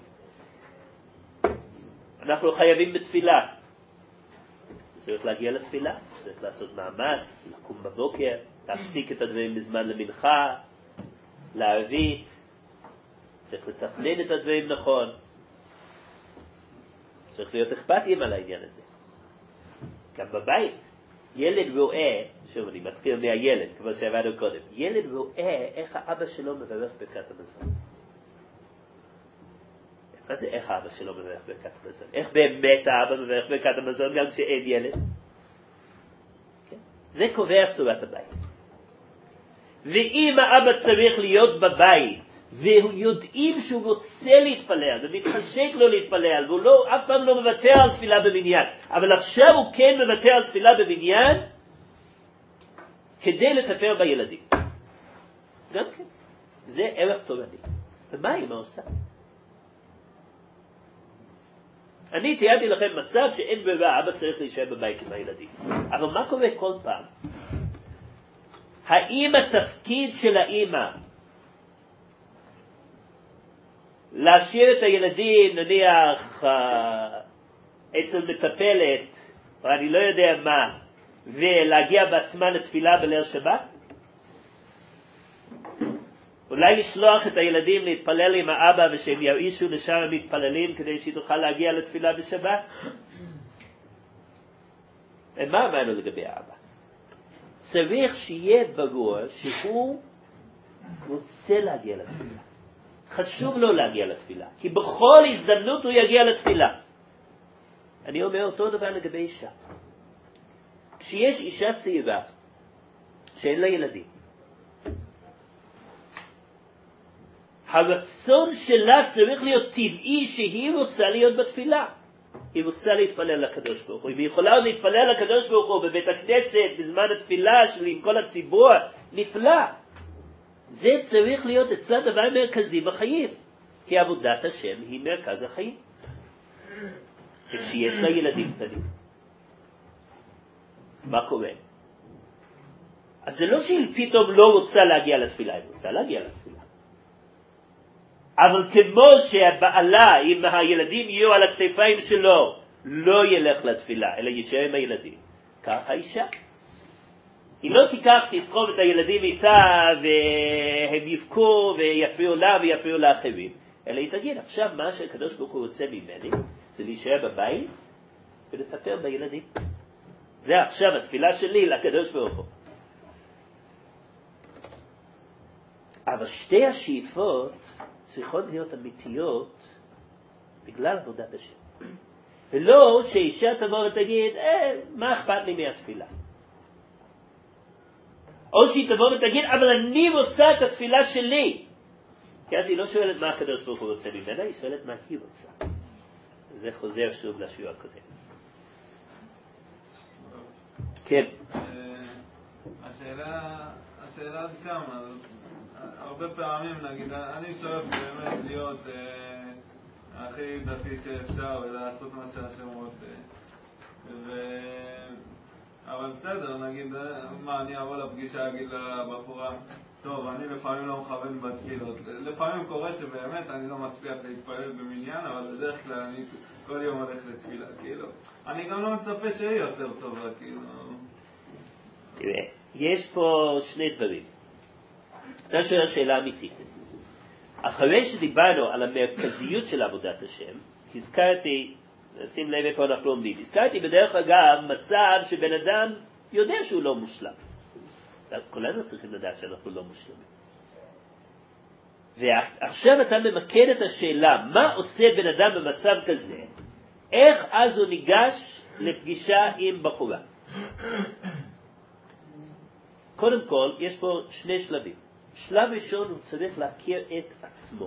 A: אנחנו חייבים בתפילה. צריך להגיע לתפילה, צריך לעשות מאמץ, לקום בבוקר, להפסיק את הדברים בזמן למנחה, לערבית, צריך לתכנן את הדברים נכון. צריך להיות אכפתיים על העניין הזה. גם בבית, ילד רואה, שוב אני מתחיל מהילד, כמו שעבדנו קודם, ילד רואה איך האבא שלו מברך ברכת המזון. מה זה איך האבא שלו מברך ברכת המזון? איך באמת האבא מברך ברכת המזון גם כשאין ילד? זה קובע צורת הבית. ואם האבא צריך להיות בבית, והוא יודעים שהוא רוצה להתפלל, ומתחשק לו להתפלל, והוא אף פעם לא מוותר על תפילה במניין, אבל עכשיו הוא כן מוותר על תפילה במניין, כדי לטפל בילדים. גם כן. זה ערך תורני. ומה אמא עושה? אני תיארתי לכם מצב שאין ברירה, אבא צריך להישאר בבית עם הילדים. אבל מה קורה כל פעם? האם התפקיד של האמא להשאיר את הילדים, נניח, אצל מטפלת, או אני לא יודע מה, ולהגיע בעצמה לתפילה בליל שבת? אולי לשלוח את הילדים להתפלל עם האבא ושהם ירעישו לשם המתפללים כדי שהיא תוכל להגיע לתפילה בשבת? ומה אמרנו לגבי האבא? צריך שיהיה ברור שהוא רוצה להגיע לתפילה. חשוב לו להגיע לתפילה, כי בכל הזדמנות הוא יגיע לתפילה. אני אומר אותו דבר לגבי אישה. כשיש אישה צעירה שאין לה ילדים, הרצון שלה צריך להיות טבעי שהיא רוצה להיות בתפילה. היא רוצה להתפלל לקדוש ברוך הוא. אם היא יכולה להתפלל לקדוש ברוך הוא בבית הכנסת, בזמן התפילה שלי עם כל הציבור, נפלא. זה צריך להיות אצלה דבר מרכזי בחיים. כי עבודת השם היא מרכז החיים. וכשיש לה ילדים קטנים, מה קורה? אז זה לא שהיא פתאום לא רוצה להגיע לתפילה, היא רוצה להגיע לתפילה. אבל כמו שהבעלה, אם הילדים יהיו על הכתפיים שלו, לא ילך לתפילה, אלא יישאר עם הילדים. כך האישה. היא לא תיקח, תסחוב את הילדים איתה, והם יבכו ויפריעו לה ויפריעו לאחרים. אלא היא תגיד, עכשיו מה שהקדוש ברוך הוא רוצה ממני, זה להישאר בבית ולטפל בילדים. זה עכשיו התפילה שלי לקדוש ברוך הוא. אבל שתי השאיפות צריכות להיות אמיתיות בגלל עבודת השם. ולא שאישה תבוא ותגיד, מה אכפת לי מהתפילה? או שהיא תבוא ותגיד, אבל אני רוצה את התפילה שלי. כי אז היא לא שואלת מה הקדוש ברוך הוא רוצה ממנה, היא שואלת מה היא רוצה. זה חוזר שוב לשיעור הקודם. כן.
C: השאלה עד כמה, הרבה פעמים נגיד, אני שואף באמת להיות הכי דתי שאפשר ולעשות מה שהשם רוצה. אבל בסדר, נגיד, מה, אני אבוא לפגישה, אגיד לבחורה, טוב, אני לפעמים לא מכוון בתפילות. לפעמים קורה שבאמת אני לא מצליח להתפלל במניין, אבל בדרך כלל אני כל יום הולך לתפילה, כאילו. אני גם לא מצפה שיהיה יותר טובה, כאילו.
A: תראה, יש פה שני דברים. אתה שואל שאלה אמיתית. אחרי שדיברנו על המרכזיות של עבודת השם, הזכרתי, שים לב איפה אנחנו עומדים, הזכרתי בדרך אגב מצב שבן אדם יודע שהוא לא מושלם. כולנו צריכים לדעת שאנחנו לא מושלמים. ועכשיו אתה ממקד את השאלה, מה עושה בן אדם במצב כזה? איך אז הוא ניגש לפגישה עם בחורה? קודם כל, יש פה שני שלבים. שלב ראשון הוא צריך להכיר את עצמו.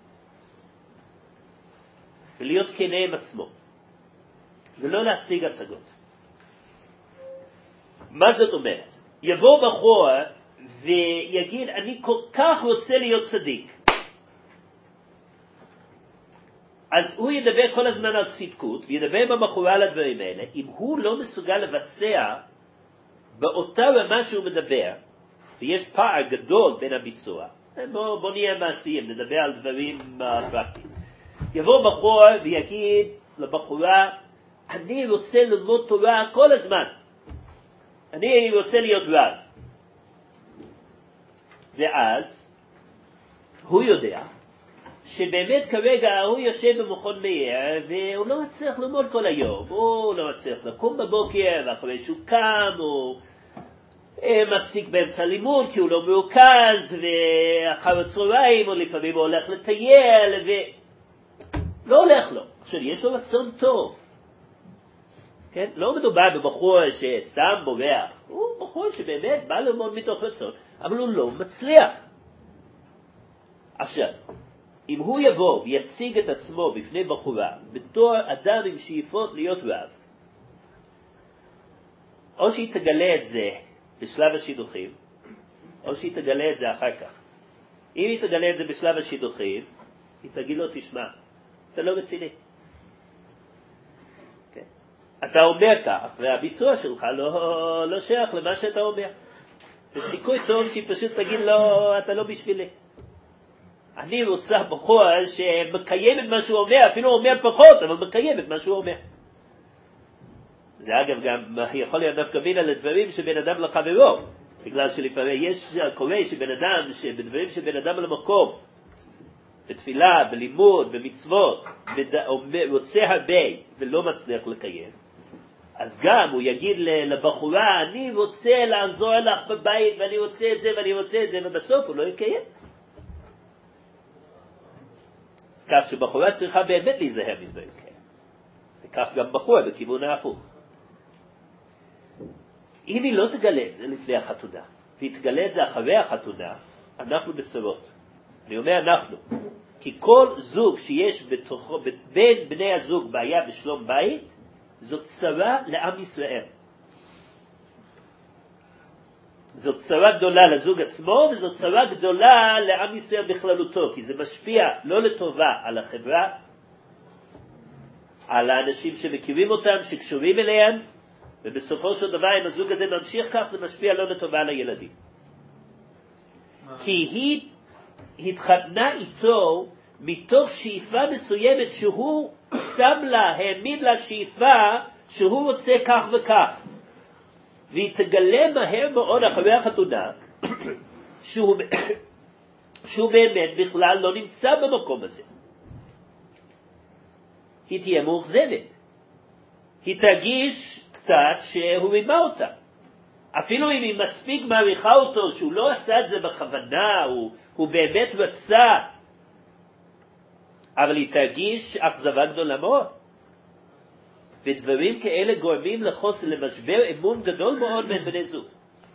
A: ולהיות כנה עם עצמו. ולא להציג הצגות. מה זאת אומרת? יבוא בחור ויגיד, אני כל כך רוצה להיות צדיק. אז הוא ידבר כל הזמן על צדקות, וידבר בבחורה על הדברים האלה. אם הוא לא מסוגל לבצע באותה רמה שהוא מדבר, ויש פער גדול בין הביצוע, בוא נהיה מעשיים, נדבר על דברים פרקטיים. יבוא בחור ויגיד לבחורה, אני רוצה ללמוד תורה כל הזמן. אני רוצה להיות רב. ואז הוא יודע שבאמת כרגע הוא יושב במכון מאיר והוא לא מצליח ללמוד כל היום. הוא לא מצליח לקום בבוקר, ואחרי שהוא קם הוא מפסיק באמצע לימוד כי הוא לא מרוכז, ואחר הצהריים הוא לפעמים הולך לטייל ולא הולך לו. עכשיו יש לו רצון טוב. כן? לא מדובר בבחור שסתם בורח, הוא בחור שבאמת בא ללמוד מתוך רצון, אבל הוא לא מצליח. עכשיו, אם הוא יבוא ויציג את עצמו בפני בחורה בתור אדם עם שאיפות להיות רב, או שהיא תגלה את זה בשלב השידוכים, או שהיא תגלה את זה אחר כך. אם היא תגלה את זה בשלב השידוכים, היא תגיד לו, תשמע, אתה לא רציני. אתה אומר כך, והביצוע שלך לא שייך למה שאתה אומר. וסיכוי טוב שהיא פשוט תגיד לו, אתה לא בשבילי. אני רוצה בחור שמקיים את מה שהוא אומר, אפילו הוא אומר פחות, אבל מקיים את מה שהוא אומר. זה אגב גם יכול להיות נפקא מינה לדברים שבין אדם לחברו, בגלל שלפעמים יש קורה שבן אדם, שבדברים שבין אדם למקום, בתפילה, בלימוד, במצוות, רוצה הרבה ולא מצליח לקיים, אז גם הוא יגיד לבחורה, אני רוצה לעזור לך בבית, ואני רוצה את זה, ואני רוצה את זה, ובסוף הוא לא יקיים. אז כך שבחורה צריכה באמת להיזהר מדברים כאלה. וכך גם בחורה בכיוון ההפוך. אם היא לא תגלה את זה לפני החתונה, והיא תגלה את זה אחרי החתונה, אנחנו בצרות. אני אומר אנחנו. כי כל זוג שיש בתוכו, בין בני הזוג בעיה בשלום בית, זאת צרה לעם ישראל. זאת צרה גדולה לזוג עצמו, וזאת צרה גדולה לעם ישראל בכללותו, כי זה משפיע לא לטובה על החברה, על האנשים שמכירים אותם, שקשורים אליהם, ובסופו של דבר אם הזוג הזה ממשיך כך, זה משפיע לא לטובה על הילדים. כי היא התחתנה איתו מתוך שאיפה מסוימת שהוא שם לה, העמיד לה שאיפה שהוא רוצה כך וכך. והיא תגלה מהר מאוד אחרי החתונה שהוא באמת בכלל לא נמצא במקום הזה. היא תהיה מאוכזבת. היא תרגיש קצת שהוא רימה אותה. אפילו אם היא מספיק מעריכה אותו שהוא לא עשה את זה בכוונה, הוא באמת רצה, אבל היא תרגיש אכזבה גדולה מאוד. ודברים כאלה גורמים למשבר אמון גדול מאוד בין בני זוג.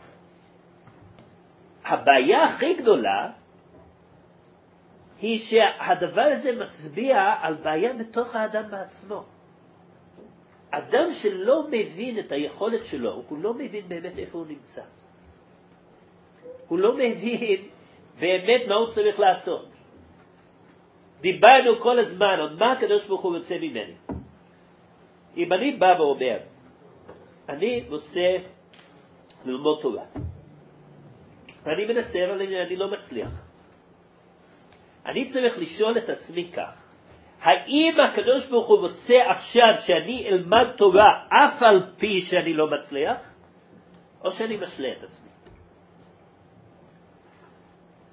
A: הבעיה הכי גדולה היא שהדבר הזה מצביע על בעיה בתוך האדם בעצמו. אדם שלא מבין את היכולת שלו, הוא לא מבין באמת איפה הוא נמצא. הוא לא מבין באמת מה הוא צריך לעשות. דיברנו כל הזמן על מה הקדוש ברוך הוא רוצה ממני. אם אני בא ואומר, אני רוצה ללמוד תורה. אני מנסה, אבל אני לא מצליח. אני צריך לשאול את עצמי כך, האם הקדוש ברוך הוא רוצה עכשיו שאני אלמד תורה אף על פי שאני לא מצליח, או שאני משלה את עצמי?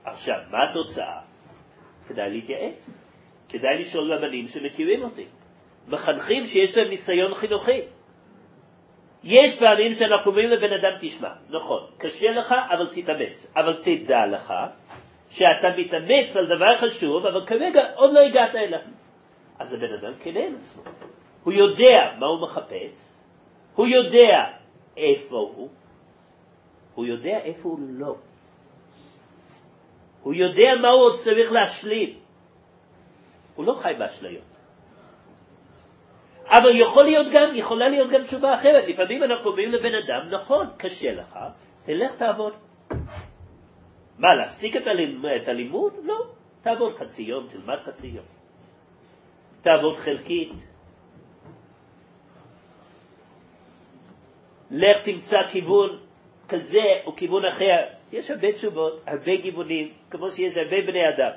A: עכשיו, מה התוצאה? כדאי להתייעץ. כדאי לשאול רבנים שמכירים אותי. מחנכים שיש להם ניסיון חינוכי. יש פעמים שאנחנו אומרים לבן אדם, תשמע, נכון, קשה לך, אבל תתאמץ. אבל תדע לך שאתה מתאמץ על דבר חשוב, אבל כרגע עוד לא הגעת אליו. אז הבן אדם כנה עם עצמו. הוא יודע מה הוא מחפש, הוא יודע איפה הוא יודע איפה הוא לא. הוא יודע מה הוא עוד צריך להשלים. הוא לא חי באשליות. אבל יכולה להיות גם תשובה אחרת. לפעמים אנחנו אומרים לבן אדם, נכון, קשה לך, תלך תעבוד. מה, להפסיק את הלימוד? לא. תעבוד חצי יום, תלמד חצי יום. תעבוד חלקית. לך תמצא כיוון כזה או כיוון אחר. יש הרבה תשובות, הרבה גיוונים, כמו שיש הרבה בני אדם.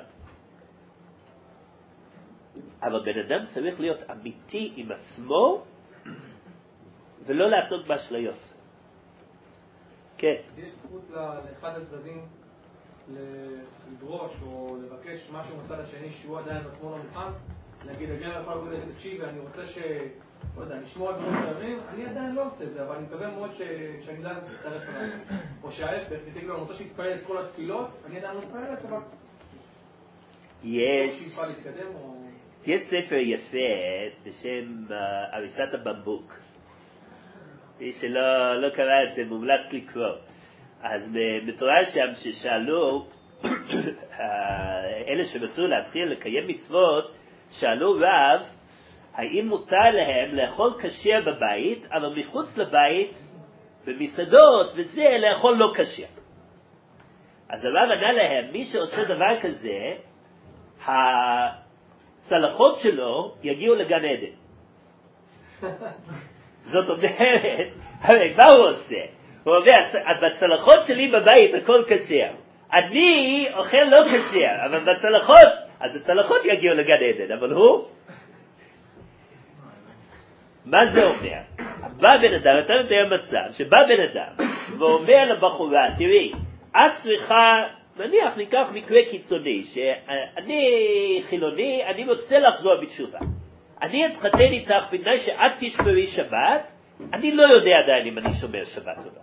A: אבל בן אדם צריך להיות אמיתי עם עצמו, ולא לעסוק באשליות. כן.
B: יש זכות לאחד הצדדים לדרוש או לבקש משהו מצד השני שהוא עדיין עצמו לא מוכן, להגיד, הגר יכול להגיד, תקשיב, אני רוצה לא יודע, לשמוע דברים אחרים, אני עדיין לא עושה את זה, אבל אני מקווה מאוד שאני לא אצטרף אליי. או שההפך, תגיד לו, אני רוצה שיתפעל את כל התפילות, אני עדיין לא מתפעלת, אבל...
A: יש ספר יפה בשם הריסת הבמבוק. מי שלא קרא את זה, מומלץ לקרוא. אז מתואר שם ששאלו, אלה שרצו להתחיל לקיים מצוות, שאלו רב, האם מותר להם לאכול כשר בבית, אבל מחוץ לבית, במסעדות וזה, לאכול לא כשר. אז הרב ענה להם, מי שעושה דבר כזה, הצלחות שלו יגיעו לגן עדן. זאת אומרת, הרי מה הוא עושה? הוא אומר, בצלחות שלי בבית הכל כשר. אני אוכל לא כשר, אבל בצלחות, אז הצלחות יגיעו לגן עדן, אבל הוא... מה זה אומר? בא בן אדם, אתה מתאר מצב, שבא בן אדם ואומר לבחורה, תראי, את צריכה, נניח ניקח מקרה קיצוני, שאני חילוני, אני רוצה לחזור בתשובה. אני אתחתן איתך בתנאי שאת תשמרי שבת, אני לא יודע עדיין אם אני שומר שבת או לא.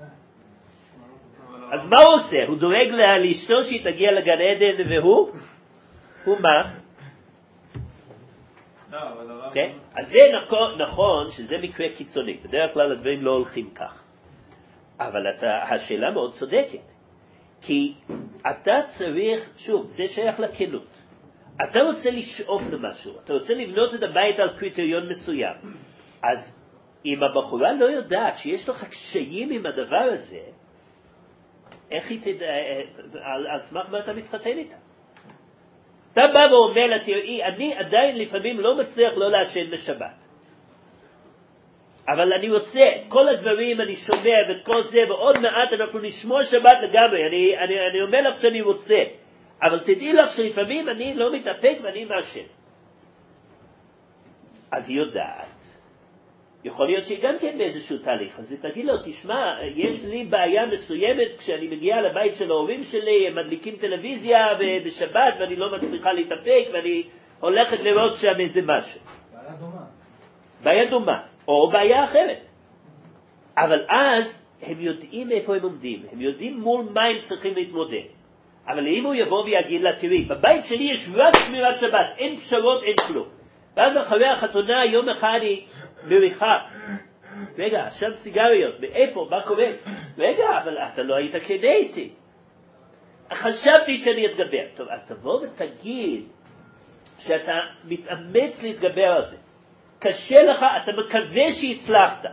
A: אז מה הוא עושה? הוא דואג לאשתו שהיא תגיע לגן עדן והוא? הוא מה? כן? אז זה נכון שזה מקרה קיצוני. בדרך כלל הדברים לא הולכים כך. אבל השאלה מאוד צודקת. כי אתה צריך, שוב, זה שייך לכנות. אתה רוצה לשאוף למשהו. אתה רוצה לבנות את הבית על קריטריון מסוים. אז אם הבחורה לא יודעת שיש לך קשיים עם הדבר הזה, איך היא תדע, על סמך מה אתה מתחתן איתה? אתה בא ואומר לה, תראי, אני עדיין לפעמים לא מצליח לא לעשן בשבת. אבל אני רוצה, כל הדברים אני שומע ואת כל זה, ועוד מעט אנחנו נשמור שבת לגמרי. אני אומר לך שאני רוצה. אבל תדעי לך שלפעמים אני לא מתאפק ואני מעשן. אז היא יודעת. יכול להיות שהיא גם כן באיזשהו תהליך. אז היא תגיד לו, תשמע, יש לי בעיה מסוימת כשאני מגיעה לבית של ההורים שלי, הם מדליקים טלוויזיה בשבת ואני לא מצליחה להתאפק ואני הולכת לראות שם איזה משהו.
B: בעיה דומה. בעיה
A: דומה, או בעיה אחרת. אבל אז הם יודעים איפה הם עומדים, הם יודעים מול מה הם צריכים להתמודד. אבל אם הוא יבוא ויגיד לה, תראי, בבית שלי יש רק שמירת שבת, אין פשרות, אין כלום. ואז אחרי החתונה, יום אחד היא מריחה. רגע, שם סיגריות, מאיפה, מה קורה? רגע, אבל אתה לא היית כנה איתי. חשבתי שאני אתגבר. טוב, אז תבוא ותגיד שאתה מתאמץ להתגבר על זה. קשה לך, אתה מקווה שהצלחת.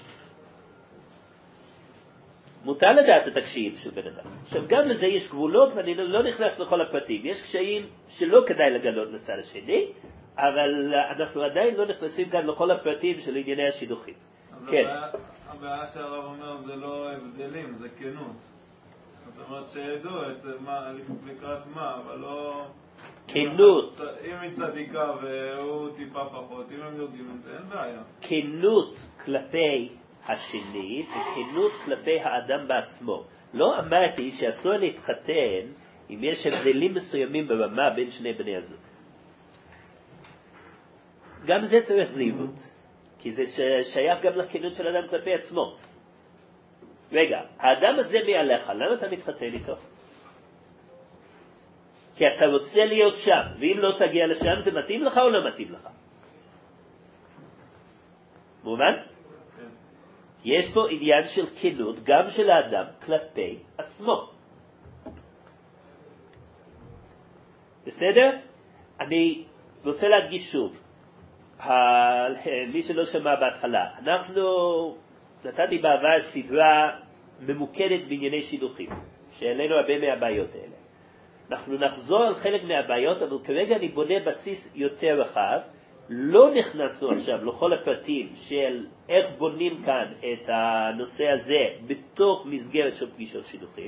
A: מותר לדעת את הקשיים של בן אדם. עכשיו, גם לזה יש גבולות, ואני לא נכנס לכל הפרטים. יש קשיים שלא כדאי לגלות לצד השני, אבל אנחנו עדיין לא נכנסים כאן לכל הפרטים של ענייני השידוכים. כן.
C: הבעיה שהרב אומר זה לא הבדלים, זה כנות. זאת אומרת שידעו לקראת מה, אבל לא...
A: כנות.
C: אם היא צדיקה והוא טיפה פחות, אם הם יודעים את זה, אין בעיה.
A: כנות כלפי השני וכנות כלפי האדם בעצמו. לא אמרתי שאסור להתחתן אם יש הבדלים מסוימים ברמה בין שני בני הזוג. גם זה צריך זהירות, כי זה שייך גם לכנות של אדם כלפי עצמו. רגע, האדם הזה מעליך, למה אתה מתחתן איתו? כי אתה רוצה להיות שם, ואם לא תגיע לשם זה מתאים לך או לא מתאים לך? מובן? יש פה עניין של כנות גם של האדם כלפי עצמו. בסדר? אני רוצה להדגיש שוב, מי שלא שמע בהתחלה, נתתי בעבר סדרה ממוקדת בענייני שידוכים, שהעלינו הרבה מהבעיות האלה. אנחנו נחזור על חלק מהבעיות, אבל כרגע אני בונה בסיס יותר רחב. לא נכנסנו עכשיו לכל הפרטים של איך בונים כאן את הנושא הזה בתוך מסגרת של פגישות שידוכים.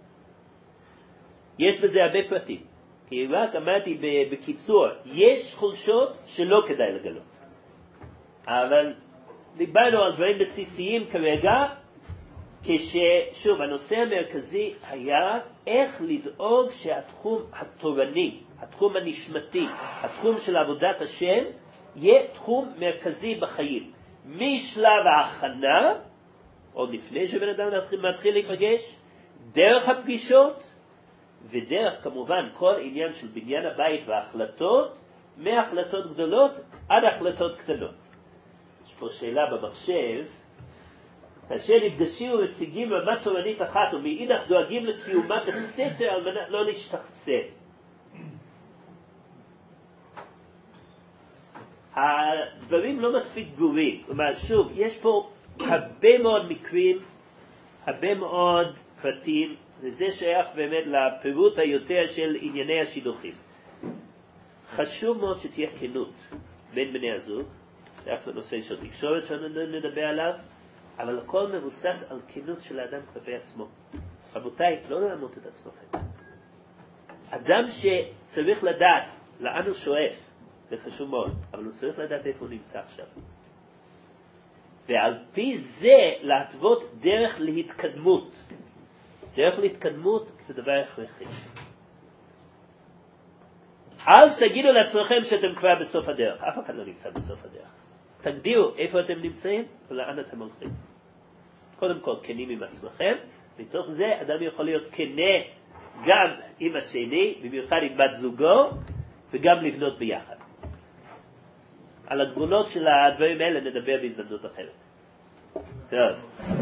A: יש בזה הרבה פרטים. כי רק אמרתי בקיצור, יש חולשות שלא כדאי לגלות. אבל דיברנו על דברים בסיסיים כרגע, כששוב, הנושא המרכזי היה איך לדאוג שהתחום התורני, התחום הנשמתי, התחום של עבודת השם, יהיה תחום מרכזי בחיים. משלב ההכנה, או לפני שבן אדם מתחיל להיפגש, דרך הפגישות, ודרך כמובן כל עניין של בניין הבית וההחלטות, מהחלטות גדולות עד החלטות קטנות. יש פה שאלה במחשב, כאשר נפגשים ומציגים רמה תורנית אחת ומאידך דואגים לקיומה בסתר על מנת לא להשתחצן. הדברים לא מספיק ברורים. כלומר, שוב, יש פה הרבה מאוד מקרים, הרבה מאוד פרטים, וזה שייך באמת לפירוט היותר של ענייני השידוכים. חשוב מאוד שתהיה כנות בין בני הזוג, שייך לנושא של תקשורת שנדבר עליו, אבל הכל מבוסס על כנות של האדם כלפי עצמו. רבותיי, לא לעמוד את עצמכם. אדם שצריך לדעת לאן הוא שואף, זה חשוב מאוד, אבל הוא צריך לדעת איפה הוא נמצא עכשיו. ועל פי זה להתוות דרך להתקדמות. דרך להתקדמות זה דבר הכרחי. אל תגידו לעצמכם שאתם כבר בסוף הדרך. אף אחד לא נמצא בסוף הדרך. אז תגדירו איפה אתם נמצאים ולאן אתם הולכים. קודם כל, כנים עם עצמכם. מתוך זה אדם יכול להיות כנה גם עם השני, במיוחד עם בת זוגו, וגם לבנות ביחד. על הגבולות של הדברים האלה נדבר בהזדמנות אחרת. טוב.